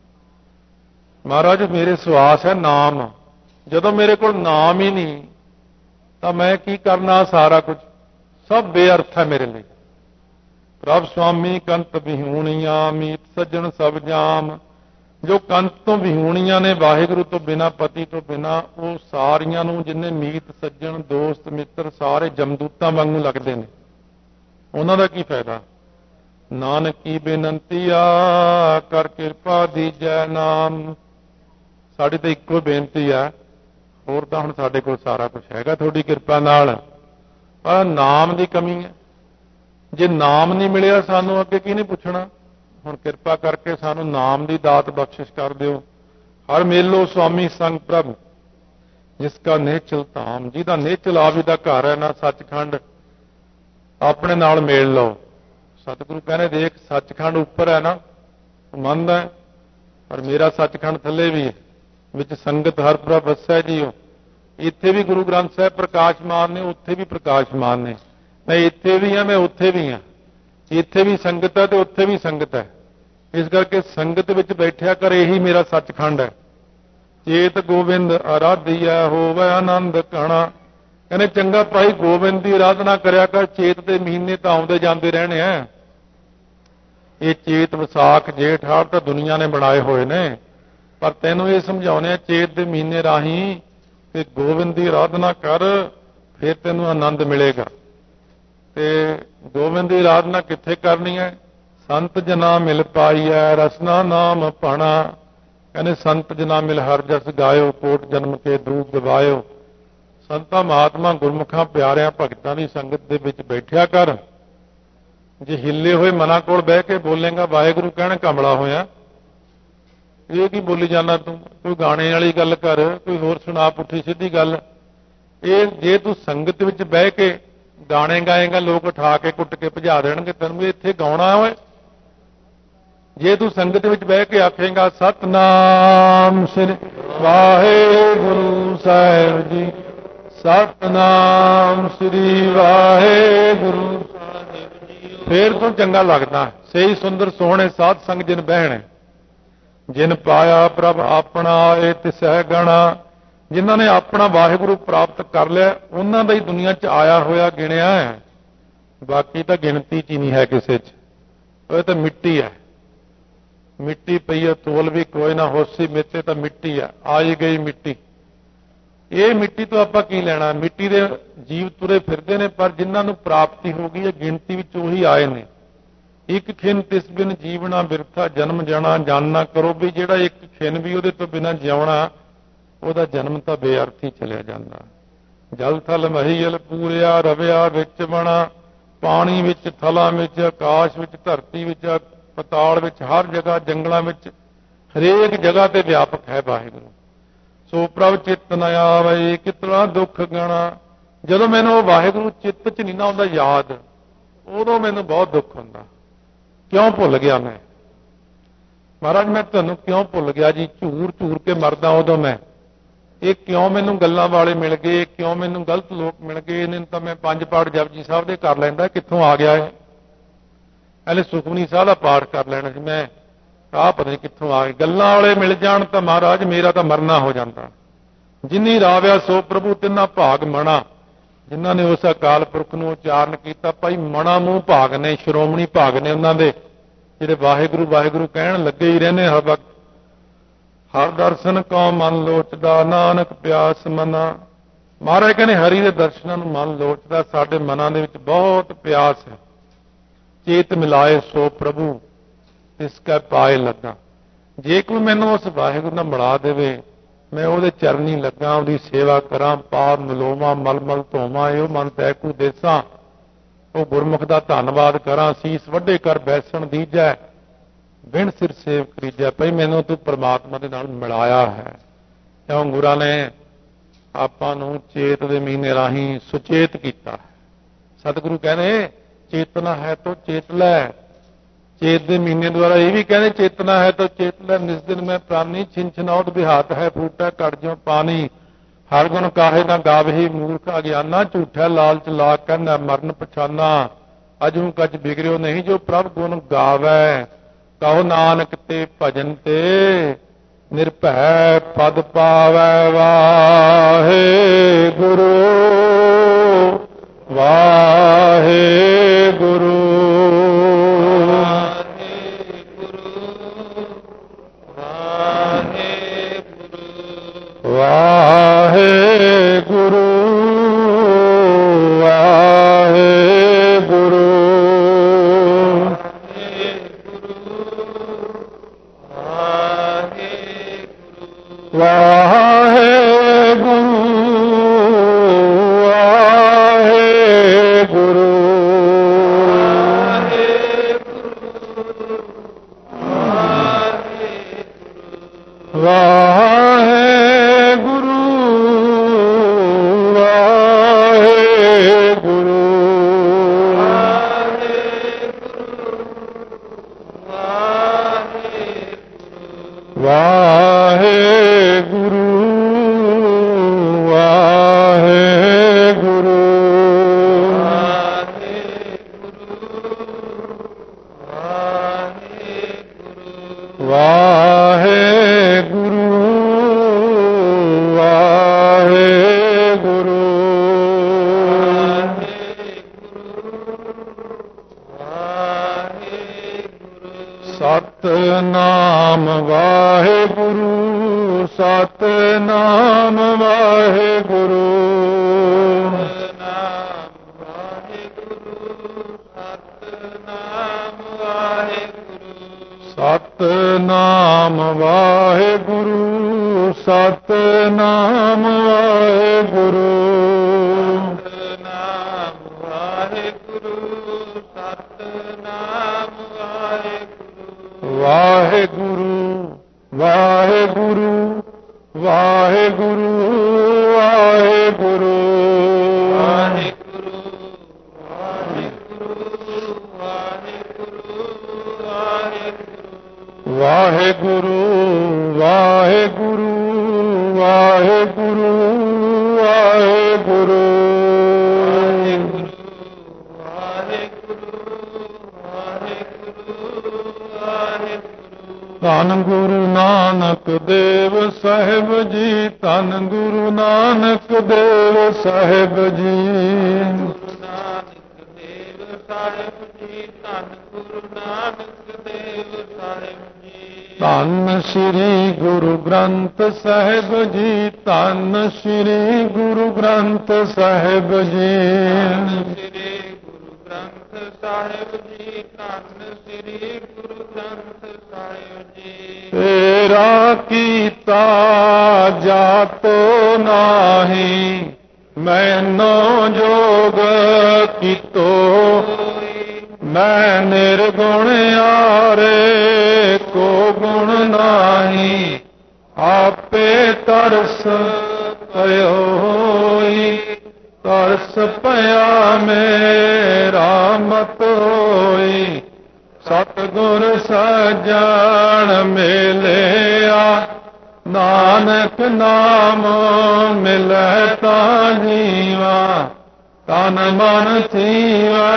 ਮਹਾਰਾਜ ਮੇਰੇ ਸਵਾਸ ਹੈ ਨਾਮ, ਜਦੋਂ ਮੇਰੇ ਕੋਲ ਨਾਮ ਹੀ ਨਹੀਂ ਤਾਂ ਮੈਂ ਕੀ ਕਰਨਾ? ਸਾਰਾ ਕੁਝ ਸਭ ਬੇਅਰਥ ਹੈ ਮੇਰੇ ਲਈ। ਪ੍ਰਭ ਸੁਆਮੀ ਕੰਤ ਵਿਹੂਣੀਆਂ ਮੀਤ ਸੱਜਣ ਸਭ ਜਾਮ, ਜੋ ਕੰਤ ਤੋਂ ਵਿਹੂਣੀਆਂ ਨੇ, ਵਾਹਿਗੁਰੂ ਤੋਂ ਬਿਨਾਂ, ਪਤੀ ਤੋਂ ਬਿਨਾਂ, ਉਹ ਸਾਰੀਆਂ ਨੂੰ ਜਿੰਨੇ ਮੀਤ ਸੱਜਣ ਦੋਸਤ ਮਿੱਤਰ ਸਾਰੇ ਜਮਦੂਤਾਂ ਵਾਂਗੂ ਲੱਗਦੇ ਨੇ, ਉਹਨਾਂ ਦਾ ਕੀ ਫਾਇਦਾ? ਨਾਨਕ ਕੀ ਬੇਨੰਤੀ ਆ ਕਰ ਕਿਰਪਾ ਦੀਜੈ ਨਾਮ। ਸਾਡੀ ਤਾਂ ਇੱਕੋ ਬੇਨਤੀ ਆ, ਹੋਰ ਤਾਂ ਹੁਣ ਸਾਡੇ ਕੋਲ ਸਾਰਾ ਕੁਝ ਹੈਗਾ ਤੁਹਾਡੀ ਕਿਰਪਾ ਨਾਲ, ਪਰ ਨਾਮ ਦੀ ਕਮੀ ਹੈ। ਜੇ ਨਾਮ ਨਹੀਂ ਮਿਲਿਆ ਸਾਨੂੰ ਅੱਗੇ ਕੀ ਨਹੀਂ ਪੁੱਛਣਾ? ਹੁਣ ਕਿਰਪਾ ਕਰਕੇ ਸਾਨੂੰ ਨਾਮ ਦੀ ਦਾਤ ਬਖਸ਼ਿਸ਼ ਕਰ ਦਿਓ। ਹਰ ਮੇਲੋ ਸੁਆਮੀ ਸੰਗ ਪ੍ਰਭ ਜਿਸ ਕਾ ਨਿਹਚਲ ਧਾਮ, ਜਿਹਦਾ ਨਿਹਚਲ ਆਪ ਜੀ ਦਾ ਘਰ ਹੈ ਨਾ ਸੱਚਖੰਡ, ਆਪਣੇ ਨਾਲ ਮੇਲ ਲਓ। ਸਤਿਗੁਰੂ ਕਹਿੰਦੇ ਦੇਖ ਸੱਚਖੰਡ ਉੱਪਰ ਹੈ ਨਾ, ਮੰਨਦਾ, ਪਰ ਮੇਰਾ ਸੱਚਖੰਡ ਥੱਲੇ ਵੀ ਹੈ, ਵਿੱਚ ਸੰਗਤ ਹਰ ਪ੍ਰਭ ਵਸੈ ਜੀਓ। ਇੱਥੇ ਵੀ ਗੁਰੂ ਗ੍ਰੰਥ ਸਾਹਿਬ ਪ੍ਰਕਾਸ਼ਮਾਨ ਨੇ, ਉੱਥੇ ਵੀ ਪ੍ਰਕਾਸ਼ਮਾਨ ਨੇ। ਮੈਂ ਇੱਥੇ ਵੀ ਹਾਂ, ਮੈਂ ਉੱਥੇ ਵੀ ਹਾਂ, ਇੱਥੇ ਵੀ ਸੰਗਤ ਹੈ ਤੇ ਉੱਥੇ ਵੀ ਸੰਗਤ ਹੈ। ਇਸ ਕਰਕੇ ਸੰਗਤ ਵਿੱਚ ਬੈਠਿਆ ਕਰ, ਇਹੀ ਮੇਰਾ ਸੱਚਖੰਡ ਹੈ। ਚੇਤ ਗੋਬਿੰਦ ਆਰਾਧਿਆ ਹੋਵੇ ਆਨੰਦ ਕਣਾ, ਕਹਿੰਦੇ ਚੰਗਾ ਭਾਈ ਗੋਬਿੰਦ ਦੀ ਆਰਾਧਨਾ ਕਰਿਆ ਕਰ, ਚੇਤ ਦੇ ਮਹੀਨੇ ਤਾਂ ਆਉਂਦੇ ਜਾਂਦੇ ਰਹਿਣੇ ਆ। ਇਹ ਚੇਤ ਵਿਸਾਖ ਜੇਠ ਹਾੜ ਤਾਂ ਦੁਨੀਆ ਨੇ ਬਣਾਏ ਹੋਏ ਨੇ, ਪਰ ਤੈਨੂੰ ਇਹ ਸਮਝਾਉਣੇ ਆ ਚੇਤ ਦੇ ਮਹੀਨੇ ਰਾਹੀਂ ਕਿ ਗੋਬਿੰਦ ਦੀ ਆਰਾਧਨਾ ਕਰ, ਫਿਰ ਤੈਨੂੰ ਆਨੰਦ ਮਿਲੇਗਾ। ਤੇ ਗੋਬਿੰਦ ਦੀ ਆਰਾਧਨਾ ਕਿੱਥੇ ਕਰਨੀ ਹੈ? ਸੰਤ ਜਨਾ ਮਿਲ ਪਾਈਐ ਰਸਨਾ ਨਾਮ ਪਾਣਾ, ਕਹਿੰਦੇ ਸੰਤ ਜਨਾ ਮਿਲ ਹਰ ਜਸ ਗਾਇਓ, ਕੋਟ ਜਨਮ ਕੇ ਦੂਖ ਗਵਾਇਓ। ਸੰਤਾਂ ਮਹਾਤਮਾ ਗੁਰਮੁਖਾਂ ਪਿਆਰਿਆਂ ਭਗਤਾਂ ਦੀ ਸੰਗਤ ਦੇ ਵਿੱਚ ਬੈਠਿਆ ਕਰ। ਜੇ ਹਿੱਲੇ ਹੋਏ ਮਨਾਂ ਕੋਲ ਬਹਿ ਕੇ ਬੋਲੇਗਾ ਵਾਹਿਗੁਰੂ ਕਹਿਣ ਕਮਲਾ ਹੋਇਆ, ਇਹ ਕੀ ਬੋਲੀ ਜਾਂਦਾ ਤੂੰ? ਕੋਈ ਗਾਣੇ ਵਾਲੀ ਗੱਲ ਕਰ, ਕੋਈ ਹੋਰ ਸੁਣਾ ਪੁੱਠੀ ਸਿੱਧੀ ਗੱਲ। ਇਹ ਜੇ ਤੂੰ ਸੰਗਤ ਵਿੱਚ ਬਹਿ ਕੇ ਗਾਣੇ ਗਾਏਗਾ, ਲੋਕ ਉਠਾ ਕੇ ਕੁੱਟ ਕੇ ਭਜਾ ਦੇਣਗੇ ਤੈਨੂੰ, ਇੱਥੇ ਗਾਉਣਾ ਓਏ। ਜੇ ਤੂੰ ਸੰਗਤ ਵਿੱਚ ਬਹਿ ਕੇ ਆਖੇਗਾ ਸਤਨਾਮ ਸ੍ਰੀ ਵਾਹਿਗੁਰੂ ਸਾਹਿਬ ਜੀ, ਸਤਨਾਮ ਸ੍ਰੀ ਵਾਹਿਗੁਰੂ ਸਾਹਿਬ ਜੀਓ, ਫੇਰ ਤੋਂ ਚੰਗਾ ਲੱਗਦਾ। ਸਹੀ ਸੁੰਦਰ ਸੋਹਣੇ ਸਾਧ ਸੰਗ ਜਿਨ ਬਹਿਣ, ਜਿਨ ਪਾਇਆ ਪ੍ਰਭ ਆਪਣਾ ਆਏ ਤਿਸਹਿ ਗਣਾ। ਜਿਨ੍ਹਾਂ ਨੇ ਆਪਣਾ ਵਾਹਿਗੁਰੂ ਪ੍ਰਾਪਤ ਕਰ ਲਿਆ ਉਹਨਾਂ ਦਾ ਹੀ ਦੁਨੀਆ 'ਚ ਆਇਆ ਹੋਇਆ ਗਿਣਿਆ ਹੈ। ਬਾਕੀ ਤਾਂ ਗਿਣਤੀ 'ਚ ਹੀ ਨਹੀਂ ਹੈ ਕਿਸੇ 'ਚ। ਉਹ ਤਾਂ ਮਿੱਟੀ ਹੈ, ਮਿੱਟੀ ਪਈ ਹੈ, ਤੋਲ ਵੀ ਕੋਈ ਨਾ ਹੋਸੀ ਮੇਤੇ ਤਾਂ ਮਿੱਟੀ ਹੈ, ਆਈ ਗਈ ਮਿੱਟੀ। ਇਹ ਮਿੱਟੀ ਤੋਂ ਆਪਾਂ ਕੀ ਲੈਣਾ? ਮਿੱਟੀ ਦੇ ਜੀਵ ਤੁਰੇ ਫਿਰਦੇ ਨੇ, ਪਰ ਜਿਨ੍ਹਾਂ ਨੂੰ ਪ੍ਰਾਪਤੀ ਹੋ ਗਈ ਹੈ ਗਿਣਤੀ ਵਿੱਚ ਉਹੀ ਆਏ ਨੇ। ਇੱਕ ਖਿਨ ਤਿਸ ਬਿਨ ਜੀਵਣਾ ਬਿਰਥਾ ਜਨਮ ਜਾਣਾ। ਜਾਣਨਾ ਕਰੋ ਵੀ ਜਿਹੜਾ ਇੱਕ ਖਿਨ ਵੀ ਉਹਦੇ ਤੋਂ ਬਿਨਾਂ ਜਿਉਣਾ, ਉਹਦਾ ਜਨਮ ਤਾਂ ਬੇਅਰਥ ਹੀ ਚਲਿਆ ਜਾਂਦਾ। ਜਲ ਥਲ ਮਹੀਲ ਪੂਰਿਆ ਰਵਿਆ ਵਿੱਚ ਬਣਾ। ਪਾਣੀ ਵਿੱਚ, ਥਲਾਂ ਵਿੱਚ, ਆਕਾਸ਼ ਵਿੱਚ, ਧਰਤੀ ਵਿੱਚ, ਪਤਾਲ ਵਿੱਚ, ਹਰ ਜਗ੍ਹਾ, ਜੰਗਲਾਂ ਵਿੱਚ, ਹਰੇਕ ਜਗ੍ਹਾ ਤੇ ਵਿਆਪਕ ਹੈ ਵਾਹਿਗੁਰੂ। ਸੋ ਪ੍ਰਭ ਚਿੱਤ ਨ ਆਵੈ ਕਿਤਨਾ ਦੁੱਖ ਗਣਾ। ਜਦੋਂ ਮੈਨੂੰ ਉਹ ਵਾਹਿਗੁਰੂ ਚਿੱਤ 'ਚ ਨਹੀਂ ਨਾ ਆਉਂਦਾ ਯਾਦ, ਉਦੋਂ ਮੈਨੂੰ ਬਹੁਤ ਦੁੱਖ ਹੁੰਦਾ। ਕਿਉਂ ਭੁੱਲ ਗਿਆ ਮੈਂ? ਮਹਾਰਾਜ ਮੈਂ ਤੁਹਾਨੂੰ ਕਿਉਂ ਭੁੱਲ ਗਿਆ ਜੀ? ਝੂਰ ਝੂਰ ਕੇ ਮਰਦਾ ਉਦੋਂ ਮੈਂ। ਇਹ ਕਿਉਂ ਮੈਨੂੰ ਗੱਲਾਂ ਵਾਲੇ ਮਿਲ ਗਏ? ਕਿਉਂ ਮੈਨੂੰ ਗਲਤ ਲੋਕ ਮਿਲ ਗਏ? ਇਹਨਾਂ ਤਾਂ ਮੈਂ ਪੰਜ ਪਾਠ ਜਪਜੀ ਸਾਹਿਬ ਦੇ ਕਰ ਲੈਂਦਾ, ਕਿੱਥੋਂ ਆ ਗਿਆ ਇਹ? ਪਹਿਲੇ ਸੁਖਮਨੀ ਸਾਹਿਬ ਦਾ ਪਾਠ ਕਰ ਲੈਣਾ ਸੀ ਮੈਂ, ਆਹ ਪਤਾ ਨਹੀਂ ਕਿੱਥੋਂ ਆ ਗਏ। ਗੱਲਾਂ ਵਾਲੇ ਮਿਲ ਜਾਣ ਤਾਂ ਮਹਾਰਾਜ ਮੇਰਾ ਤਾਂ ਮਰਨਾ ਹੋ ਜਾਂਦਾ। ਜਿਨੀ ਰਾਵਿਆ ਸੋ ਪ੍ਰਭੂ ਤਿੰਨਾ ਭਾਗ ਮਣਾ। ਜਿਨ੍ਹਾਂ ਨੇ ਉਸ ਅਕਾਲ ਪੁਰਖ ਨੂੰ ਉਚਾਰਨ ਕੀਤਾ, ਭਾਈ ਮਣਾ ਮੂੰਹ ਭਾਗ ਨੇ, ਸ਼੍ਰੋਮਣੀ ਭਾਗ ਨੇ ਉਹਨਾਂ ਦੇ, ਜਿਹੜੇ ਵਾਹਿਗੁਰੂ ਵਾਹਿਗੁਰੂ ਕਹਿਣ ਲੱਗੇ ਹੀ ਰਹਿੰਦੇ ਹਰ ਵਕਤ। ਹਰ ਦਰਸ਼ਨ ਕਉ ਮਨ ਲੋਚਦਾ ਨਾਨਕ ਪਿਆਸ ਮਨਾ। ਮਹਾਰਾਜ ਕਹਿੰਦੇ ਹਰੀ ਦੇ ਦਰਸ਼ਨਾਂ ਨੂੰ ਮਨ ਲੋਚਦਾ। ਸਾਡੇ ਮਨਾਂ ਦੇ ਵਿੱਚ ਬਹੁਤ ਪਿਆਸ ਹੈ। ਚੇਤ ਮਿਲਾਏ ਸੋ ਪ੍ਰਭੂ ਇਸ ਕੈ ਪਾਏ ਲੱਗਾ। ਜੇ ਕੋਈ ਮੈਨੂੰ ਉਸ ਵਾਹਿਗੁਰੂ ਨਾਲ ਮਿਲਾ ਦੇਵੇ, ਮੈਂ ਉਹਦੇ ਚਰਨੀ ਲੱਗਾ, ਉਹਦੀ ਸੇਵਾ ਕਰਾਂ, ਪਾਪ ਮਲੋਵਾਂ ਮਲ ਮਲ ਧੋਵਾਂ, ਇਹੋ ਮਨ ਤੈਕੂ ਦੇਸਾਂ। ਉਹ ਗੁਰਮੁਖ ਦਾ ਧੰਨਵਾਦ ਕਰਾਂ, ਸੀਸ ਵੱਡੇ ਕਰ ਬੈਸਣ ਦੀਜੈ, ਬਿਨ ਸਿਰ ਸੇਵ ਕਰੀਜੈ। ਭਈ ਮੈਨੂੰ ਤੂੰ ਪਰਮਾਤਮਾ ਦੇ ਨਾਲ ਮਿਲਾਇਆ ਹੈ। ਕਿਉਂ? ਗੁਰਾਂ ਨੇ ਆਪਾਂ ਨੂੰ ਚੇਤ ਦੇ ਮਹੀਨੇ ਰਾਹੀਂ ਸੁਚੇਤ ਕੀਤਾ। ਸਤਿਗੁਰੂ ਕਹਿੰਦੇ ਚੇਤਨਾ ਹੈ ਤੋ ਚੇਤ ਲੈ। ਚੇਤ ਦੇ ਮਹੀਨੇ ਦੁਆਰਾ ਇਹ ਵੀ ਕਹਿੰਦੇ ਚੇਤਨਾ ਹੈ ਤੋ ਚੇਤ ਲੈ। ਨਿਸ ਦਿਨ ਮੈਂ ਪ੍ਰਾਨੀ ਛਿਨ ਛਨੌਤ ਬਿਹਾਤ ਹੈ ਫੂਟਾ ਕੜ ਜਿਉ ਪਾਣੀ। ਹਰ ਗੁਣ ਕਾਹੇ ਨਾ ਗਾਵਹੀ ਮੂਰਖ ਅਗਿਆਨਾ। ਝੂਠਾ ਲਾਲਚ ਲਾ ਕਰ ਨਾ ਮਰਨ ਪਛਾਨਾ। ਅਜੂ ਕਛ ਬਿਗੜਿਓ ਨਹੀਂ ਜੋ ਪ੍ਰਭ ਗੁਣ ਗਾਵੈ। ਕਹੋ ਨਾਨਕ ਤੇ ਭਜਨ ਤੇ ਨਿਰਭੈ ਪਦ ਪਾਵੈ। ਵਾਹੇ ਗੁਰੂ ਵਾਹੇ ਗੁਰੂ ਵਾਹੇ ਗੁਰੂ ਵਾਹੇ ਗੁਰੂ ਵਾਹੇ ਗੁਰੂ ਸਤਿਨਾਮ ਵਾਹਿਗੁਰੂ ਸਤਿਨਾਮ ਵਾਹਿਗੁਰੂ ਸਤਿਨਾਮ ਵਾਹਿਗੁਰੂ ਸਤਿਨਾਮ ਵਾਹਿਗੁਰੂ ਸਤਿਨਾਮ ਵਾਹਿਗੁਰੂ ਸਤਿਨਾਮ ਵਾਹਿਗੁਰੂ ਵਾਹਿਗੁਰੂ ਵਾਹਿਗੁਰੂ ਵਾਹਿਗੁਰੂ ਵਾਹਿਗੁਰੂ ਵਾਹਿਗੁਰੂ ਵਾਹਿਗੁਰੂ ਵਾਹਿਗੁਰੂ ਵਾਹਿਗੁਰੂ ਵਾਹਿਗੁਰੂ ਧੰਨ ਗੁਰੂ ਨਾਨਕ ਦੇਵ ਸਾਹਿਬ ਜੀ, ਧੰਨ ਗੁਰੂ ਨਾਨਕ ਦੇਵ ਸਾਹਿਬ ਜੀ। ਗੁਰੂ ਨਾਨਕ ਦੇਵ ਸਾਹਿਬ ਜੀ, ਧੰਨ ਗੁਰੂ ਨਾਨਕ ਦੇਵ ਸਾਹਿਬ ਜੀ। ਧੰਨ ਸ੍ਰੀ ਗੁਰੂ ਗ੍ਰੰਥ ਸਾਹਿਬ ਜੀ, ਧੰਨ ਸ੍ਰੀ ਗੁਰੂ ਗ੍ਰੰਥ ਸਾਹਿਬ ਜੀ। ਸ੍ਰੀ ਗੁਰੂ ਗ੍ਰੰਥ ਸਾਹਿਬ ਜੀ, ਧੰਨ ਸ੍ਰੀ ਗੁਰੂ ਗ੍ਰੰਥ ਸਾਹਿਬ ਜੀ। ਤੇਰਾ ਕੀਤਾ ਜਾਤੋ ਨਾਹੀ, ਮੈਨੋ ਜੋਗ ਕੀਤੋ। ਮੈਂ ਨਿਰਗੁਣ ਆਰੇ ਕੋ ਗੁਣ ਨਾਹੀ, ਆਪੇ ਤਰਸ ਪਇਓਈ। ਤਰਸ ਪਿਆ ਮੇਰਾ ਮਤ ਹੋਈ, ਸਤਿਗੁਰ ਸਜਣ ਮਿਲਿਆ। ਨਾਨਕ ਨਾਮ ਮਿਲੈ ਤਾਂ ਜੀਵਾ, ਤਨ ਮਨ ਥੀਵੈ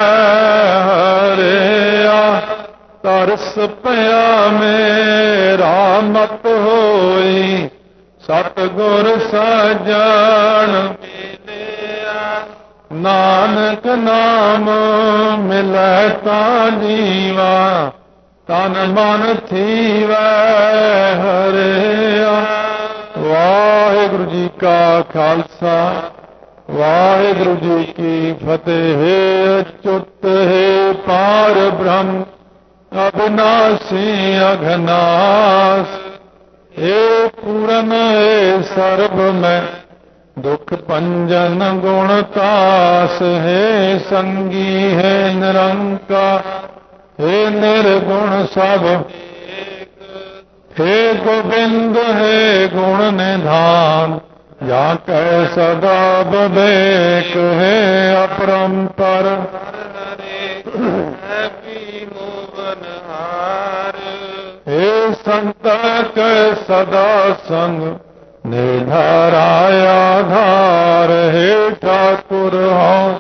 ਹਰਿਆ। ਤਰਸ ਪਿਆ ਮੇਰਾ ਮਤ ਹੋਈ, ਸਤਿਗੁਰ ਸਜਣ ਮਿਲਿਆ। ਨਾਨਕ ਨਾਮ ਮਿਲੈ ਤਾਂ ਜੀਵਾ, ਤਨ ਮਨ ਥੀਵੈ ਹਰਿਆ। ਵਾਹਿਗੁਰੂ ਜੀ ਕਾ ਖਾਲਸਾ, ਵਾਹਿਗੁਰੂ ਜੀ ਕੀ ਫਤਿਹ। ਅਚੁੱਤ ਹੈ ਪਾਰ ਬ੍ਰਹਮ, ਅਬਿਨਾਸੀ ਅਘਨਾਸ। ਏ ਪੂਰਨ ਹੈ ਸਰਬ ਮੈਂ, ਦੁਖ ਭੰਜਨ ਗੁਣ ਤਾਸ। ਹੈ ਸੰਗੀ ਹੈ ਨਿਰੰਕਾਰ, ਹੈ ਨਿਰਗੁਣ ਸਭ। ਹੈ ਗੋਬਿੰਦ ਹੈ ਗੁਣ ਨਿਧਾਨ, ਜਾਂ ਕੈ ਸਦਾ ਵਿਵੇਕ। ਹੈ ਅਪਰੰਪਰ ਹੈ ਸੰਤਾ ਕੈ ਸਦਾ ਸੰਗ। ਨਿਧਾਰਾ ਆਧਾਰ, ਹੈ ਠਾਕੁਰ ਹਉ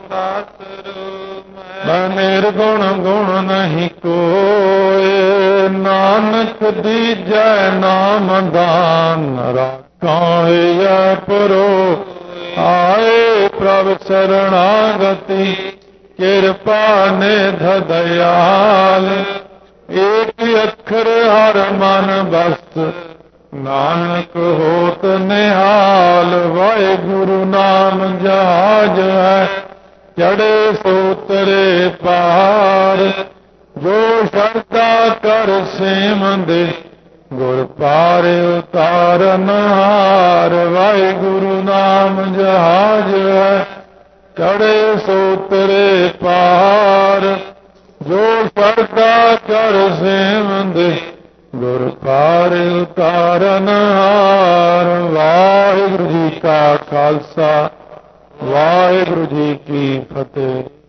ਮੈਂ ਨਿਰਗੁਣ ਗੁਣ ਨਹੀਂ ਕੋਇ। ਨਾਨਕ ਦੀਜੈ ਨਾਮ ਦਾਨ, ਰਾਖਾਂ ਹਿ ਪਰੋ। ਆਏ ਪ੍ਰਭ ਸਰਣਾਗਤੀ, ਕਿਰਪਾ ਨਿਧ ਦਇਆਲ। ਏਕ ਅੱਖਰ ਹਰ ਮਨ ਬਸਤ, ਨਾਨਕ ਹੋਤ ਨਿਹਾਲ। ਵਾਹਿਗੁਰੂ ਨਾਮ ਜਹਾਜ ਹੈ, ਚੜੇ ਸੋ ਤਰੇ ਪਾਰ। ਜੋ ਸ਼ਰਧਾ ਕਰ ਸੇਵੰਦੇ, ਗੁਰ ਪਾਰ ਉਤਾਰਨ ਹਾਰ। ਵਾਹਿਗੁਰੂ ਨਾਮ ਜਹਾਜ ਹੈ, ਚੜੇ ਸੋ ਤਰੇ ਪਾਰ। ਜੋ ਸ਼ਰਧਾ ਕਰ ਸੇਵੰਦੇ, ਗੁਰ ਪਾਰ ਉਤਾਰਨ ਹਾਰ। ਵਾਹਿਗੁਰੂ ਜੀ ਕਾ ਖਾਲਸਾ, ਵਾਹਿਗੁਰੂ ਜੀ ਕੀ ਫਤਿਹ।